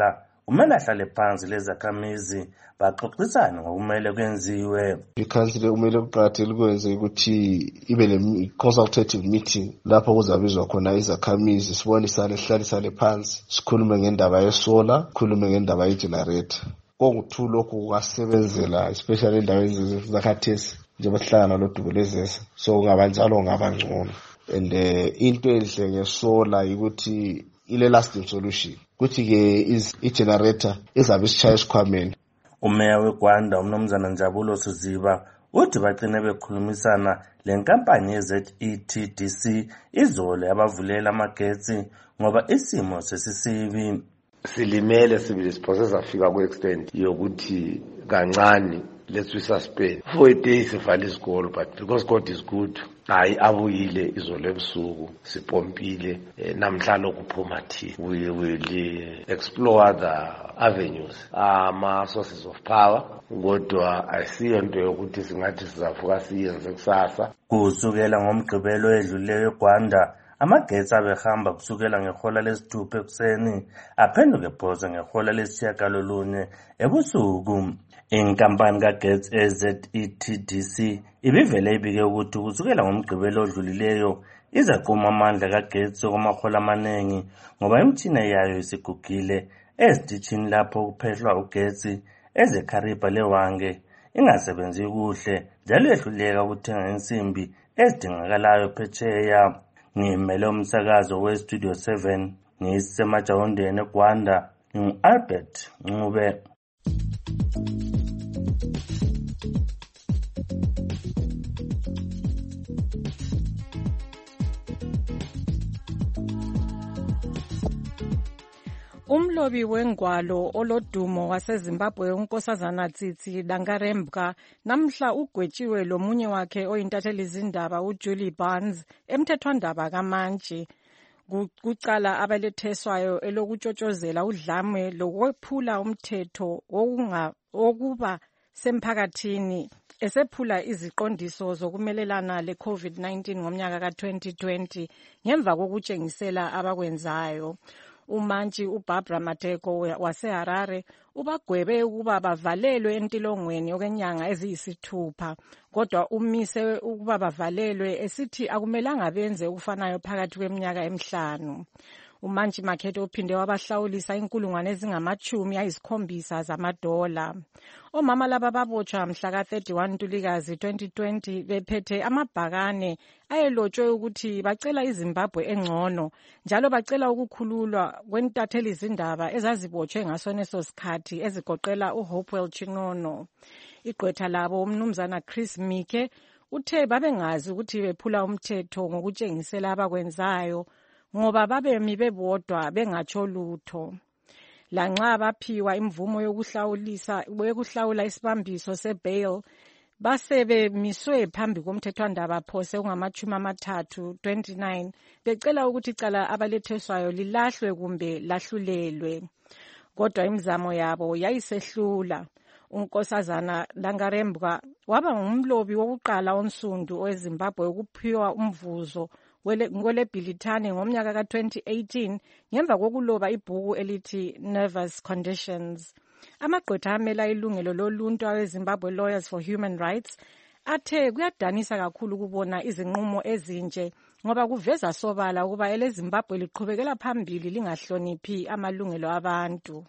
umele ahlale phansi lezakhamizi baxoxisane ngokumele kwenziwe. Ikhansile kumele kuqakatheke kwenze ukuthi ibe le consultative meeting lapho kuzabizwa khona izakhamizi sibonisane sihlalisane phansi sikhulume ngendaba yesola sikhulume ngendaba yegenerator. Konke lokhu kungasebenzela especially endaweni zakhathesi njengoba sihlangana lodubo lezesa so ngabanjalo ngabangcono. And uh, into enhle ngesola ukuthi ile lasting solution kuthi ke is i-generator izabe isishaya esikhwameni. Umeya weGwanda umnumzana Njabulo Siziba uthi bagcine bekhulumisana lenkampani ye-Z E T D C izole abavulela amagetsi ngoba isimo sesisibi. Silimele sibili siphose fika ku-extent yokuthi kancane let's we suspend for a day sivale isikolo, but because God is good hayi abuyile izolo ebusuku sipompile namhlanje kuphuma thi. We will explore the avenues ama sources of power kodwa ayisiyo into yokuthi singathi sizavuka siyenze kusasa. Kusukela ngomgqibelo edluleyo eGwanda amagetsi abehamba kusukela ngehola lesithupha ekuseni aphenduke phosa ngehola lesishiyagalolunye ebusuku. Inkampani kagetsi e-Z E T D C ibivele ibike ukuthi kusukela ngomgqibelo odlulileyo izaquma amandla kagetsi kwamahola amaningi ngoba imithina yayo isigugile ezitishini lapho kuphehlwa ugetsi ezeKhariba lewange ingasebenzi kuhle njalo yehluleka ukuthenga insimbi ezidingakalayo phetsheya. Ngimele umsakazo we-Studio seven ngisemajawondeni eGwanda ngu-Albert Ncube. Umlobi wengwalo olodumo waseZimbabwe uNkosazana Tsitsi Dangarembga namhla ugwetshiwe lomunye wakhe oyintatheli izindaba uJulie Barnes emthethwandaba kaMantshi kucala abaletheswayo elokutshotshozela udlame lokwephula umthetho wokuba semphakathini esephula iziqondiso zokumelelana le-COVID nineteen ngomnyaka ka-twenty twenty ngemva kokutshengisela abakwenzayo. Umantshi uBarbara Mateko waseHarare ubagwebe ukuba bavalelwe entilongweni okwenyanga eziyisithupha kodwa umise ukuba bavalelwe esithi akumelanga benze ukufanayo phakathi kweminyaka emihlanu. Umantshi Makhetho uphinde wabahlawulisa inkulungwane ezingamachumi ayisikhombisa zamadola. Omama laba babotshwa mhla ka-thirty-one Ntulikazi twenty twenty bephethe amabhakane ayelotshwe ukuthi bacela iZimbabwe engcono njalo bacela ukukhululwa kwentatheli izindaba ezazibotshwe ngasoneso sikhathi ezigoqela uHopewell Chinono. Igqwetha labo umnumzana Chris Mike uthe babengazi ukuthi bephula umthetho ngokutshengisela abakwenzayo ngoba babemi bebodwa bengatsho lutho. Lanxa baphiwa imvumo yokuhlawulisa yokuhlawula isibambiso sebail basebemiswe phambi komthethwandaba phose ungamachumi amathathu twenty-nine becela ukuthi icala abaletheswayo lilahlwe kumbe lahlulelwe kodwa imizamo yabo yayisehlula. uNkosazana Dangarembga waba ngumlobi wokuqala onsundu oweZimbabwe ukuphiwa umvuzo ngolebhilithane ngomnyaka ka-twenty eighteen ngemva kokuloba ibhuku elithi Nervous Conditions. Amagqwetha amela ilungelo loluntu aweZimbabwe Lawyers for Human Rights athe kuyadanisa kakhulu ukubona izinqumo ezinje ngoba kuveza sobala ukuba eleZimbabwe liqhubekela phambili lingahloniphi amalungelo abantu.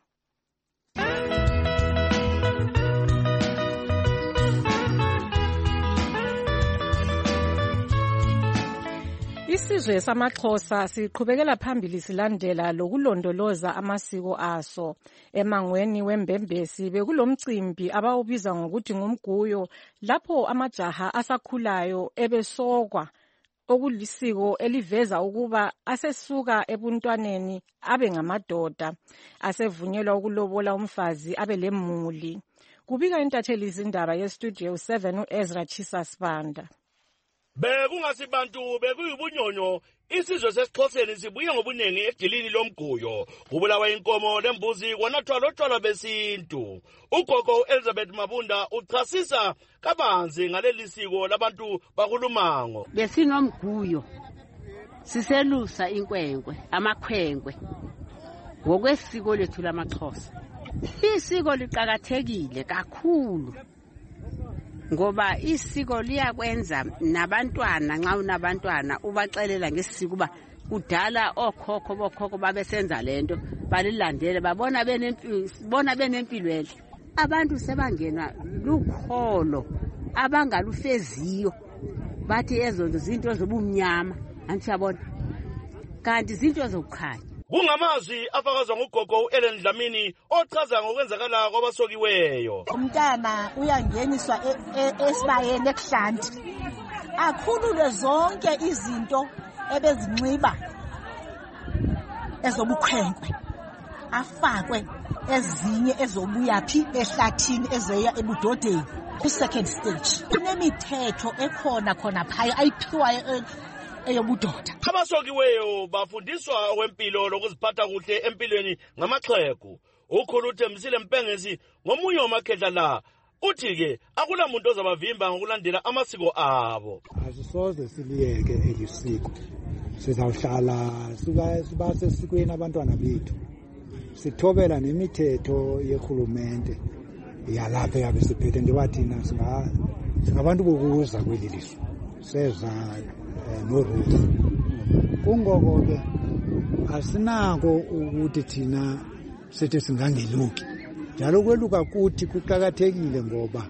Isizwe samaXhosa siqhubekela phambili silandela lokulondoloza amasiko aso. Emangweni wembembesi bekulomcimbi abawubiza ngokuthi ngumguyo lapho amajaha asakhulayo ebesokwa okulisiko eliveza ukuba asesuka ebuntwaneni abe ngamadoda asevunyelwa ukulobola umfazi abe lemuli. Kubika intatheli izindaba ye-Studio seven uEzra Chisa Sibanda. Bekungasibantu bekuyibunyonyo isizwe sesixhoseni sibuye ngobunengi edilini lomguyo kubulawa inkomo lembuzi kwanathwa lotshwala besintu. Ugogo Elizabeth Mabunda uchasisa kabanzi ngaleli siko labantu bakulumango. Besinomguyo siselusa inkwenkwe amakhwenkwe ngokwesiko lethu lamaXhosa Isiko liqhakathekile kakhulu ngoba isiko liyakwenza nabantwana nxa unabantwana ubaxelela ngesiko kuba kudala okhokho bokhokho babesenza lento balilandele babona benempilo bona benempilo enhle. Abantu sebangenwa lukholo abangalufeziyo bathi ezo zinto zobumnyama antsiyabona kanti izinto zokukhanya. Kungamazwi afakazwa ngugogo uEllen Dlamini ochaza ngokwenzakala kwabasokiweyo. Umntana uyangeniswa esibayeni ekuhlanti akhulule zonke izinto ebezinxiba ezobukhwenkwe afakwe ezinye ezobuyaphi ehlathini ezeya ebudodeni ku second stage. Kunemithetho ekhona khona phaya ayiphiwayo eyobudoda. Abasokiweyo bafundiswa okwempilo lokuziphatha kuhle empilweni ngamaxhegu. Ukhulu uThembisile Mpengezi ngomunye wamakhetha la uthi ke akula muntu ozabavimba ngokulandela amasiko abo. Asisoze siliyeke elisiko. Sizawuhlala siba sesikweni abantwana bethu. Sithobela nemithetho yehulumente yalapha yabe siphethe ndibathina singa singabantu bokuza kweli lizwe. Seza noRuth. Kungoko ke asinako ukuthi thina sithi singangeluki. Njalo kweluka kuthi kuqhakathekile ngoba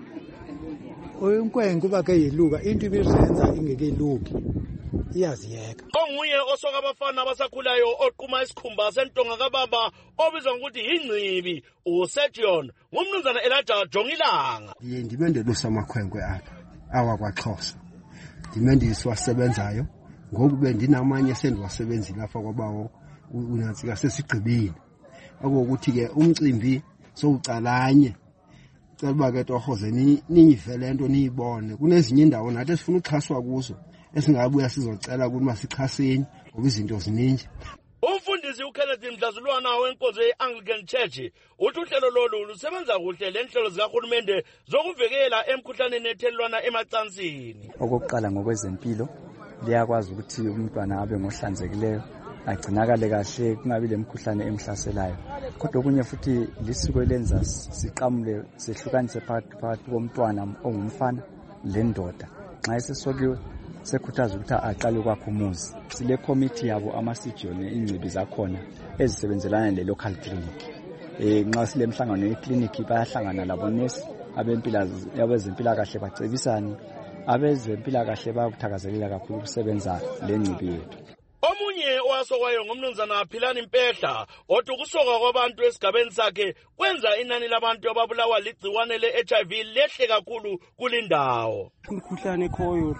oyinkwenkwe kuba ke yiluka into ibizenza ingekeluki iyaziyeka. Onguye osoka abafana abasakhulayo oqhuma isikhumba sentonga kababa obizwa ngokuthi yingcibi uSejon ngumnumzana Elijah Jongilanga. Ndiye ndibendele usamakhwenkwe apha awakwaXhosa. Ndimendiswa sebenzayo ngoku bendinamanye sendiwasebenzi lapha kwabawo unantsika sesigqibile. Akukuthi ke umcimbi sowucalanye cela uba ke torhoze niyivele lento niyibone kunezinye indawo nathi esifuna uxhaswa kuzo esingabuya sizocela ukuthi masixhaseni ngoba izinto ziningi. Umfundisi uKenneth Mdlazulwana wenkonzo ye-Anglican Church uthi uhlelo lolu lusebenza kuhle lenhlelo zikahulumende zokuvekela emkhuhlaneni ethelelwana emacansini. Okokuqala ngokwezempilo liyakwazi ukuthi umntwana abe ngohlanzekileyo agcinakale kahle kungabi lemkhuhlane emhlaselayo. Kodwa kunye futhi lisiko lenza siqamule sehlukanise phakathi komntwana ongumfana lendoda. Nxa esesokiwe sekhuthaza ukuthi aqale kwakhe umuzi. Sile committee yabo amasijoni ingcibi zakhona ezisebenzelana le local clinic. Eh nxa sile mhlangano yeclinic bayahlangana labo nurse abempila abezempila kahle bacebisana abezempila kahle bayakuthakazelela kakhulu ukusebenza lengcibi yethu. Omunye owasokwayo ngumnumzana Philani Mpehla othi ukusoka kwabantu esigabeni sakhe kwenza inani labantu ababulawa ligciwane le-H I V lehle kakhulu kulindawo. Umkhuhlane ekhoyo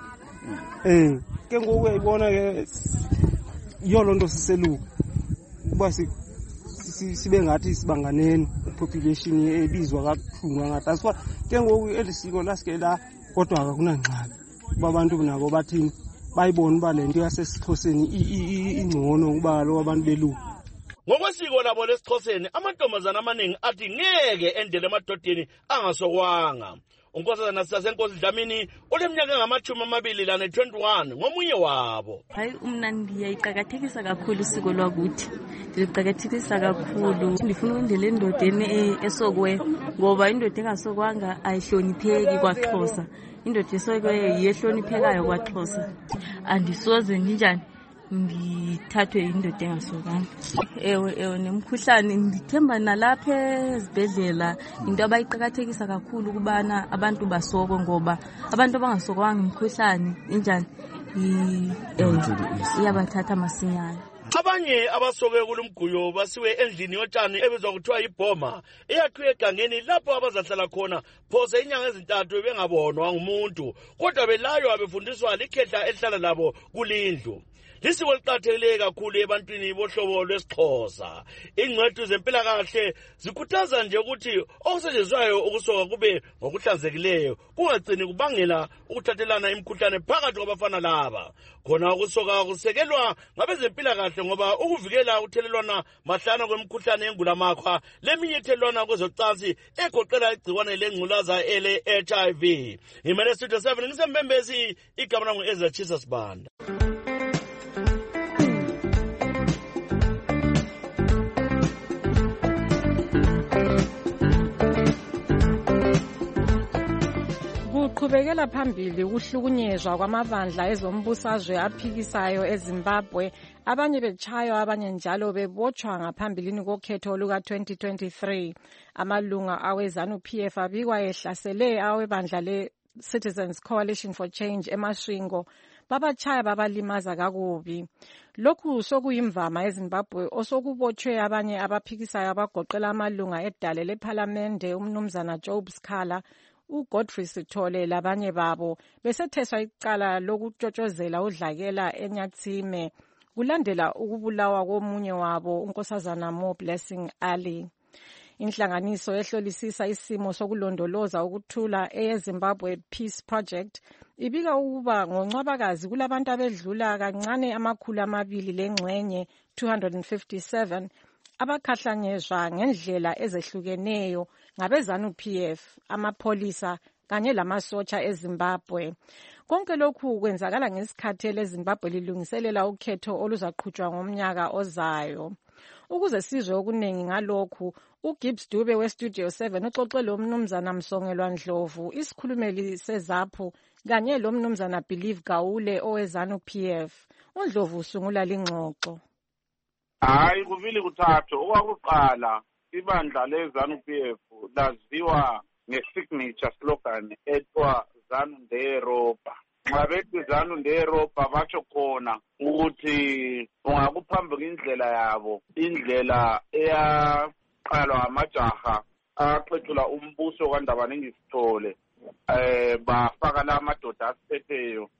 eh ke ngoku uyayibona ke yolo nto siseluka kuba sibe ngathi sibanganeni population ebizwa kabuhlungu ngathi asifa ke ngoku elisiko lasike la kodwa akunangxaki babantu nabo bathini bayibona uba lento yasesixhoseni ingcono kuba lo abantu beluka. Ngokwesiko labo lesixhoseni amantombazana amaningi athi ngeke endele emadodeni angasokwanga. Unkosazana sasenkosi Dlamini oleminyaka engamachumi amabili lane twenty-one ngomunye wabo. Hayi umna ndiyayiqakathekisa kakhulu isiko lwakuthi. Ndiqakathekisa kakhulu. Ndifuna ukundele endodeni esokwe ngoba indoda engasokwanga ayihlonipheki kwaXhosa. Indoda esokwe yehloniphekayo kwaXhosa. Andisoze njani ngithathwe indoda engasokanga. Ewe ewe nemkhuhlane ndithemba nalapha ezibhedlela into abayiqakathekisa kakhulu kubana abantu basoko ngoba abantu abangasokwanga imkhuhlane injani iyabathatha masinyane. Abanye abasoke kulumguyo basiwe endlini yotshani ebizwa kuthiwa yibhoma eyakhiwe egangeni lapho abazahlala khona phose inyanga ezintathu bengabonwa ngumuntu kodwa belayo abefundiswa likhehla elihlala labo kulindlu. Lisiko liqathekile kakhulu ebantwini bohlobo lwesiXhosa. Ingcwethi zempilakahle zikhuthaza nje ukuthi okusetshenziswayo ukusoka kube ngokuhlanzekileyo kungagcini kubangela ukuthathelana imikhuhlane phakathi kwabafana laba. Khona ukusoka kusekelwa ngabezempilakahle ngoba ukuvikela ukuthelelwana mahlana kwemikhuhlane yengulamakhwa leminye ithelelwana kwezocansi egoqela igciwane lengculaza ele H I V. Imele Studio seven ngisembembezi igama langu Ezra Jesus Banda. Kuqhubekela phambili ukuhlukunyezwa kwamabandla ezombusazwe aphikisayo eZimbabwe, abanye betshaywa abanye njalo bebotshwa ngaphambilini kokhetho luka twenty twenty-three. Amalunga awe-ZANU P F abikwa ehlasele awebandla le-Citizens Coalition for Change eMasvingo, babatshaya babalimaza kakubi. Lokhu sokuyimvama eZimbabwe osokubotshwe abanye abaphikisayo abagoqela amalunga edale lephalamende umnumzana Job Scala, uGodfrey Sithole labanye babo besetheswa icala lokutshotshozela udlakela eNyatsime kulandela ukubulawa komunye wabo unkosazana Mo Blessing Ali. Inhlanganiso ehlolisisa isimo sokulondoloza ukuthula eyeZimbabwe Peace Project ibika ukuba ngoNcwabakazi kulabantu abedlula kancane amakhulu amabili lengxenye two hundred fifty-seven abakhahlanyezwa ngendlela ezehlukeneyo ngabe-ZANU P F, amapholisa kanye lamasotsha eZimbabwe. Konke lokhu kwenzakala ngesikhathi leZimbabwe lilungiselela ukhetho oluzaqhutshwa ngomnyaka ozayo. Ukuze sizwe okuningi ngalokhu, uGibbs Dube weStudio seven uxoxe lo mnumzana Msongelwa Ndlovu, isikhulumeli seZAPHU, kanye lo mnumzana Believe Gawule owe-ZANU P F. uNdlovu usungula lingxoxo. Hayi kuvili kuthathu. Okwakuqala ibandla le-ZANU P F laziwa nge-signature slogan ethiwa ZANU ndeRopa. Nxa bethi ZANU ndeRopa batsho khona ukuthi ungakuphambeka indlela yabo, indlela eyaqalwa amajaha axethula umbuso kaNdabaningi Sithole, eh bafaka la amadoda asiphetheyo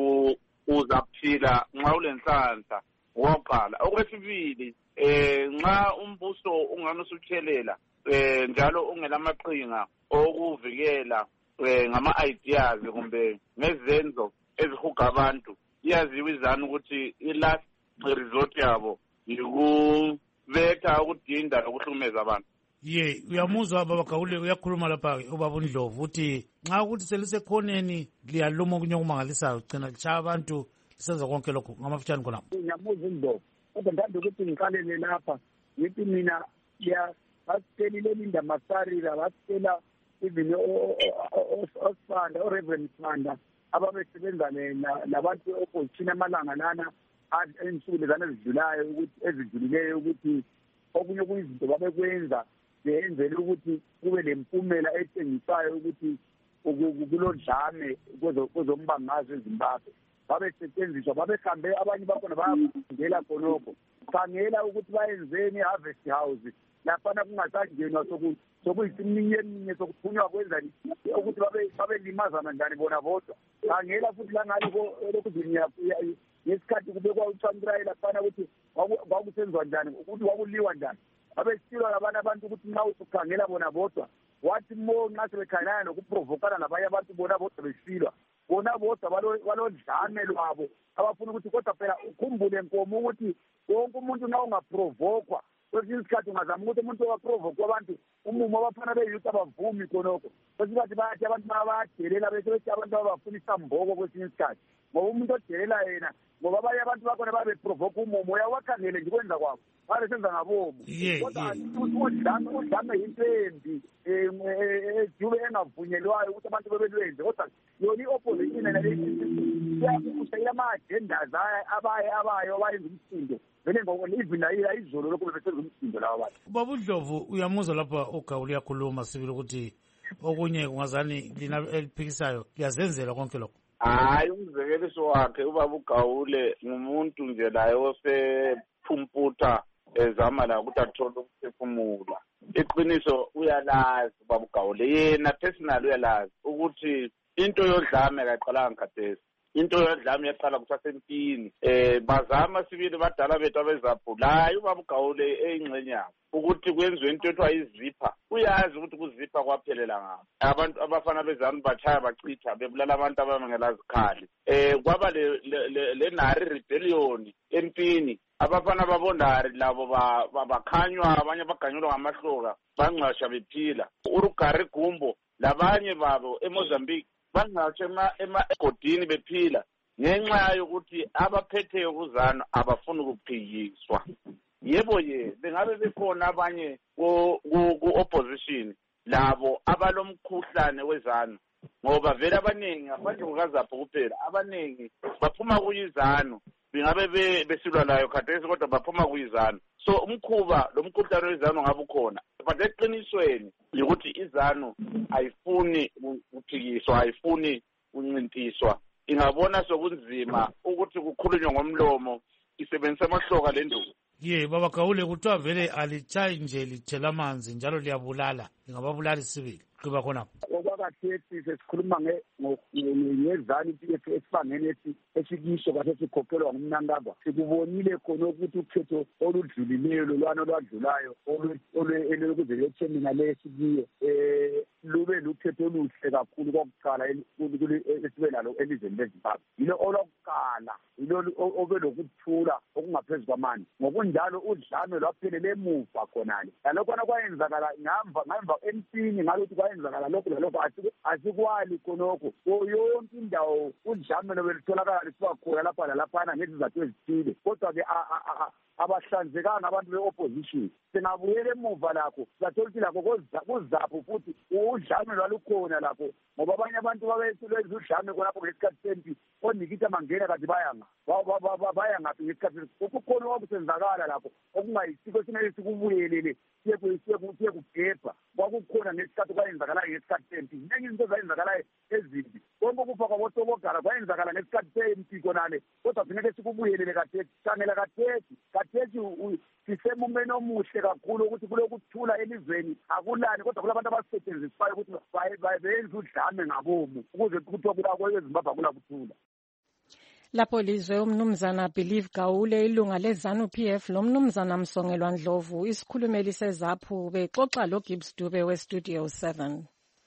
uzaphila nxa ulenhlanhla woqala. Okwesibili, eh nxa umbuso unganusuthelela eh njalo ungelamaqhinga okuvikela eh ngama ideas kumbe ngezenzo ezihuga abantu, iyaziwa iZANU ukuthi ilast resort yabo yikubetha ukudinda nokuhlukumeza abantu. Ye, uyamuzwa baba Gawule uyakhuluma lapha ubaba uNdlovu uthi nxa ukuthi selisekhoneni liyaluma okunye okumangalisayo gcina lishaya abantu lisenza konke lokhu ngamafutshane khona. Ngiyamuzwa uNdlovu kodwa ndande ukuthi ngiqalele lapha ngithi mina ya basitelile Linda Masarira, basitela even Osfanda o Reverend Sfanda ababesebenza nabantu opposition amalanga lana ensuku lezana ezidlulayo ukuthi ezidlulileyo ukuthi okunye kuyizinto babekwenza benzele ukuthi kube lempumela ethengisayo ukuthi kulodlame kwezombangazo eZimbabwe. Babesetshenziswa, babehambe abanye bakhona bayakufundela khonokho, khangela ukuthi bayenzeni i-harvest house laphana kungasangenwa sokuyisimininye eminye sokuphunywa kwenzani ukuthi babelimazana njani bona bodwa. Khangela futhi langaliko lokuthi ngesikhathi kubekwa uChandrayeli laphana ukuthi kwakusenziwa njani, ukuthi kwakuliwa njani. Babesilwa labanye abantu ukuthi nxa usukhangela bona bodwa wathi Mo nxa sebekhangelana nokuprovokana labanye abantu bona bodwa besilwa, bona bodwa balodlame lwabo abafuna ukuthi kodwa phela ukhumbule Nkomo ukuthi wonke umuntu nxa ungaprovokwa kwesinye isikhathi ungazama ukuthi umuntu owaprovokwa abantu umumo abafana beyouth abavumi khonokho. Kwesinye isikhathi bayathi abantu bayadelela bese bethi abantu babafuna isamboko kwesinye isikhathi ngoba umuntu odelela yena, ngoba abanye abantu bakhona babeprovoka umumo uyawakhangele nje kwenza kwabo babesenza ngabomo. Kodwa udlame udlame yinto embi eDube engavunyelwayo ukuthi abantu bebelwenze, kodwa yona i-opposition iyakushayela ama-agendas abaye abayo abayenza umsindo vele ngoivila izolo lokhu bebesenza umsindo laba bantu. Ubaba uNdlovu uyamuzwa lapha uGawule uyakhuluma sibili ukuthi okunye kungazani lina eliphikisayo liyazenzela konke lokho. Hayi, umzekeliso wakhe ubaba uGawule ngumuntu nje laye osephumputha ezama la ukuthi athole ukuphefumula. Iqiniso uyalazi ubaba uGawule, yena personal uyalazi ukuthi into yodlame kayiqalanga khathesi. Into yodlame yaqala kusasempini. Eh bazama sibili badala bethu abeZAPHU la ubaba uGawule eyingxenye yabo ukuthi kwenziwe into ethiwa izipha. Uyazi ukuthi kuzipha kwaphelela ngabo. Abantu abafana beZANU bachaya bachitha bebulala abantu abangelazikhali. Eh kwaba le le Nari rebellion empini. Abafana babondari labo bakhanywa, abanye baganyulwa ngamahloka bangcasha bephila. uRugare Gumbo labanye babo eMozambique bangcasha emagodini bephila ngenxa yokuthi abaphetheyo kuZANU abafuni ukuphikiswa. Yebo ye bengabe bekhona abanye ku opposition labo abalomkhuhlane weZANU ngoba vele abaningi ngaphandle kukaZapho kuphela abaningi baphuma kuyizano bingabe besilwa layo khathesi kodwa baphuma kuyizano. So umkhuba lo mkhuhlane wezano ngabe ukhona, but eqinisweni ukuthi izano ayifuni ukuphikiswa, ayifuni uncintiswa, ingabona sokunzima ukuthi kukhulunywe ngomlomo isebenzisa amahloka le nduku. Ye baba Gaule kuthiwa vele alichayi nje lithela amanzi njalo liyabulala, lingababulala isibili kuba khona okwakhathethi sesikhuluma ngezani esibangeni esikiso kade sikhokhelwa ngumnankaba. Sikubonile khona ukuthi ukhetho oludlulileyo lolwana olwadlulayo olukuze lethemina lesikiyo um lube lukhetho oluhle kakhulu kokuqala esibe lalo elizweni leZimbabwe. Yilo olokuqala, yilo obe lokuthula okungaphezu kwamandla. Ngokunjalo udlame lwaphelele emuva khonale. Nalokhwana kwayenzakala ngamva ngamva empini ngalokuthi kwayenzakala lokho lalokho asikwali khonokho. Yonke indawo udlame lobelitholakala lisiba khona lapha lalaphana ngezizathu ezithile. Kodwa-ke abahlanzekanga abantu be-opposition. Singabuyela emuva lakho sathola ukuthi lakho kuZapho futhi udlame lwalukhona lakho ngoba abanye abantu babesebenza udlame khonapho ngesikhathi sempi onikita mangena kanti bayanga baya ngaphi ngesikhathi kukhona okusenzakala lapho okungayisiko sinele sikubuyelele siye kugebha kwakukhona ngesikhathi kwayenzakalayo ngesikhathi sempi. Ziningi izinto zayenzakalayo ezimbi konke ukufa kwabosobogara kwayenzakala ngesikhathi sempi khonale kodwa sineke sikubuyelele kathethi sangela kathethi kathethi sisemumeni omuhle kakhulu ukuthi kulokuthula elizweni akulani kodwa kulabantu abasetshenziswayo ukuthi benze udlame ngabomu ukuze kuthiwa kulakho eZimbabwe akulakuthula. Lapho lizwe umnumzana Believe Gaule ilunga leZANU P F lo mnumzana Msongelwa Ndlovu isikhulumeli seZapho bexoxa lo Gibbs Dube we Studio seven.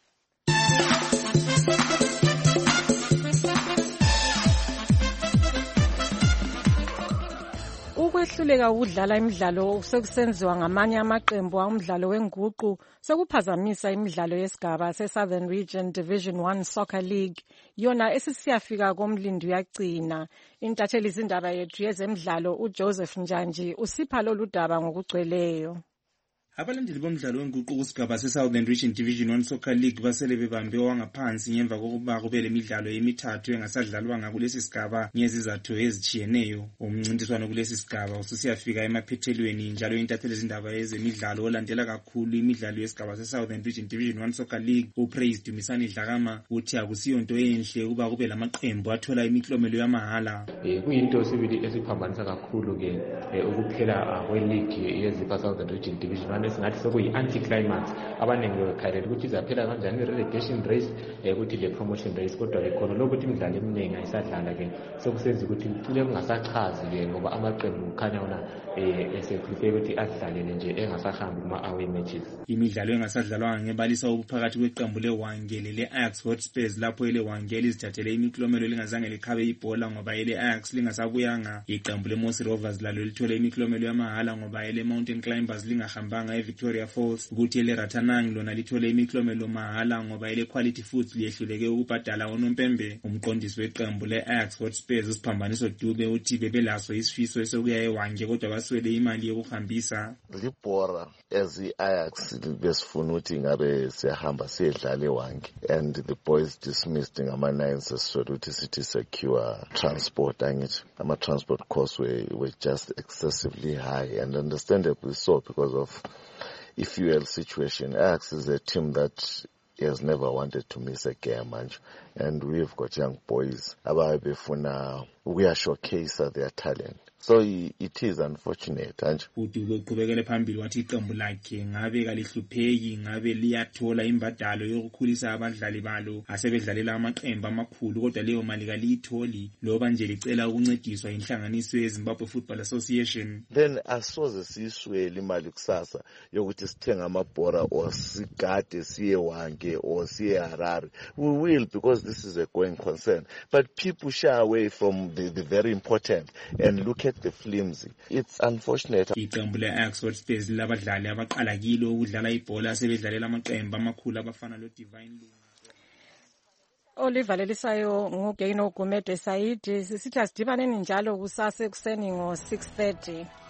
Ukwehluleka ukudlala imidlalo sekusenziwa ngamanye amaqembu umdlalo wenguqu sekuphazamisa imidlalo yesigaba se-Southern Region Division one Soccer League yona esisiyafika komlindi uyagcina. Intatheli izindaba yethu yezemidlalo uJoseph Njanji usipha lolu daba ngokugcweleyo. Abalandeli bomdlalo wenguqu kusigaba se-Southern Region Division one Soccer League basele bebambe wangaphansi ngemva kokuba kube lemidlalo emithathu engasadlalwanga kulesi sigaba ngezizathu ezitshiyeneyo. Umncintiswano kulesi sigaba ususiyafika emaphethelweni njalo intatheli izindaba yezemidlalo olandela kakhulu imidlalo yesigaba se-Southern Region Division one Soccer League uPraise Dumisani Dlakama uthi akusiyonto enhle ukuba kube lamaqembu athola imiklomelo yamahala. Kuyinto sibili esiphambanisa kakhulu ke ukuphela kweleague yeZipa Southern Region Division singathi sokuyi-anti-climax. Abaningi bekhalela ukuthi izaphela kanjani i-relegation race ukuthi le promotion race kodwa ke khona lokuthi imidlalo eminingi ayisadlala ke sokusenza ukuthi kucile kungasachazi ke ngoba amaqembu kukhanya wona eseprepare ukuthi adlalele nje engasahambi kuma-away matches. Imidlalo engasadlalwanga ngebalisa ubuphakathi kweqembu leWangele le-Ajax Hotspurs lapho eleWangele izithathele imiklomelo lingazange likhabe ibhola ngoba ele-Ajax lingasabuyanga. Iqembu le-Mosi Rovers lalo lithole imiklomelo yamahala ngoba ele-Mountain Climbers lingahambanga eVictoria Falls. Ukuthi ele-Ratanang lona lithole imiklomelo mahala ngoba ele-Quality Foods liyehluleke ukubhadala unompembe. Umqondisi weqembu le-Ajax Hotspurs uSiphambaniso Dube uthi bebelaso isifiso esokuya eWange kodwa baswele imali yokuhambisa. Libhora as i-Ajax besifuna ukuthi ngabe siyahamba siyedlala eWange and the boys dismissed ngama-nine sesiswele ukuthi sithi secure transport. Angithi ama-transport costs were, were just excessively high and understandably so because of a fuel situation. Ajax is a team that has never wanted to miss a game, and we've got young boys ababefuna ukuya showcase their talent. So it is unfortunate. Udube uqhubekele phambili wathi iqembu lakhe ngabe kalihlupheki ngabe liyathola imbadalo yokukhulisa abadlali balo asebedlalela amaqembu amakhulu kodwa leyo mali kaliyitholi loba nje licela ukuncediswa inhlanganiso yeZimbabwe Football Association. Then asoze siswele imali kusasa yokuthi sithenga amabhora or sigade siye Wange or siye Harare. We will, because this is a going concern. But people shy away from the, the very important and look at the flimsy. It's unfortunate. Iqembu le-Ajax Hotspurs labadlali abaqala kilo ukudlala ibhola sebedlalela amaqembu amakhulu abafana lo Divine Lunga. Olivalelisayo nguGaino Gumede Saidi sisithi asidibaneni njalo kusasa ekuseni ngo six thirty.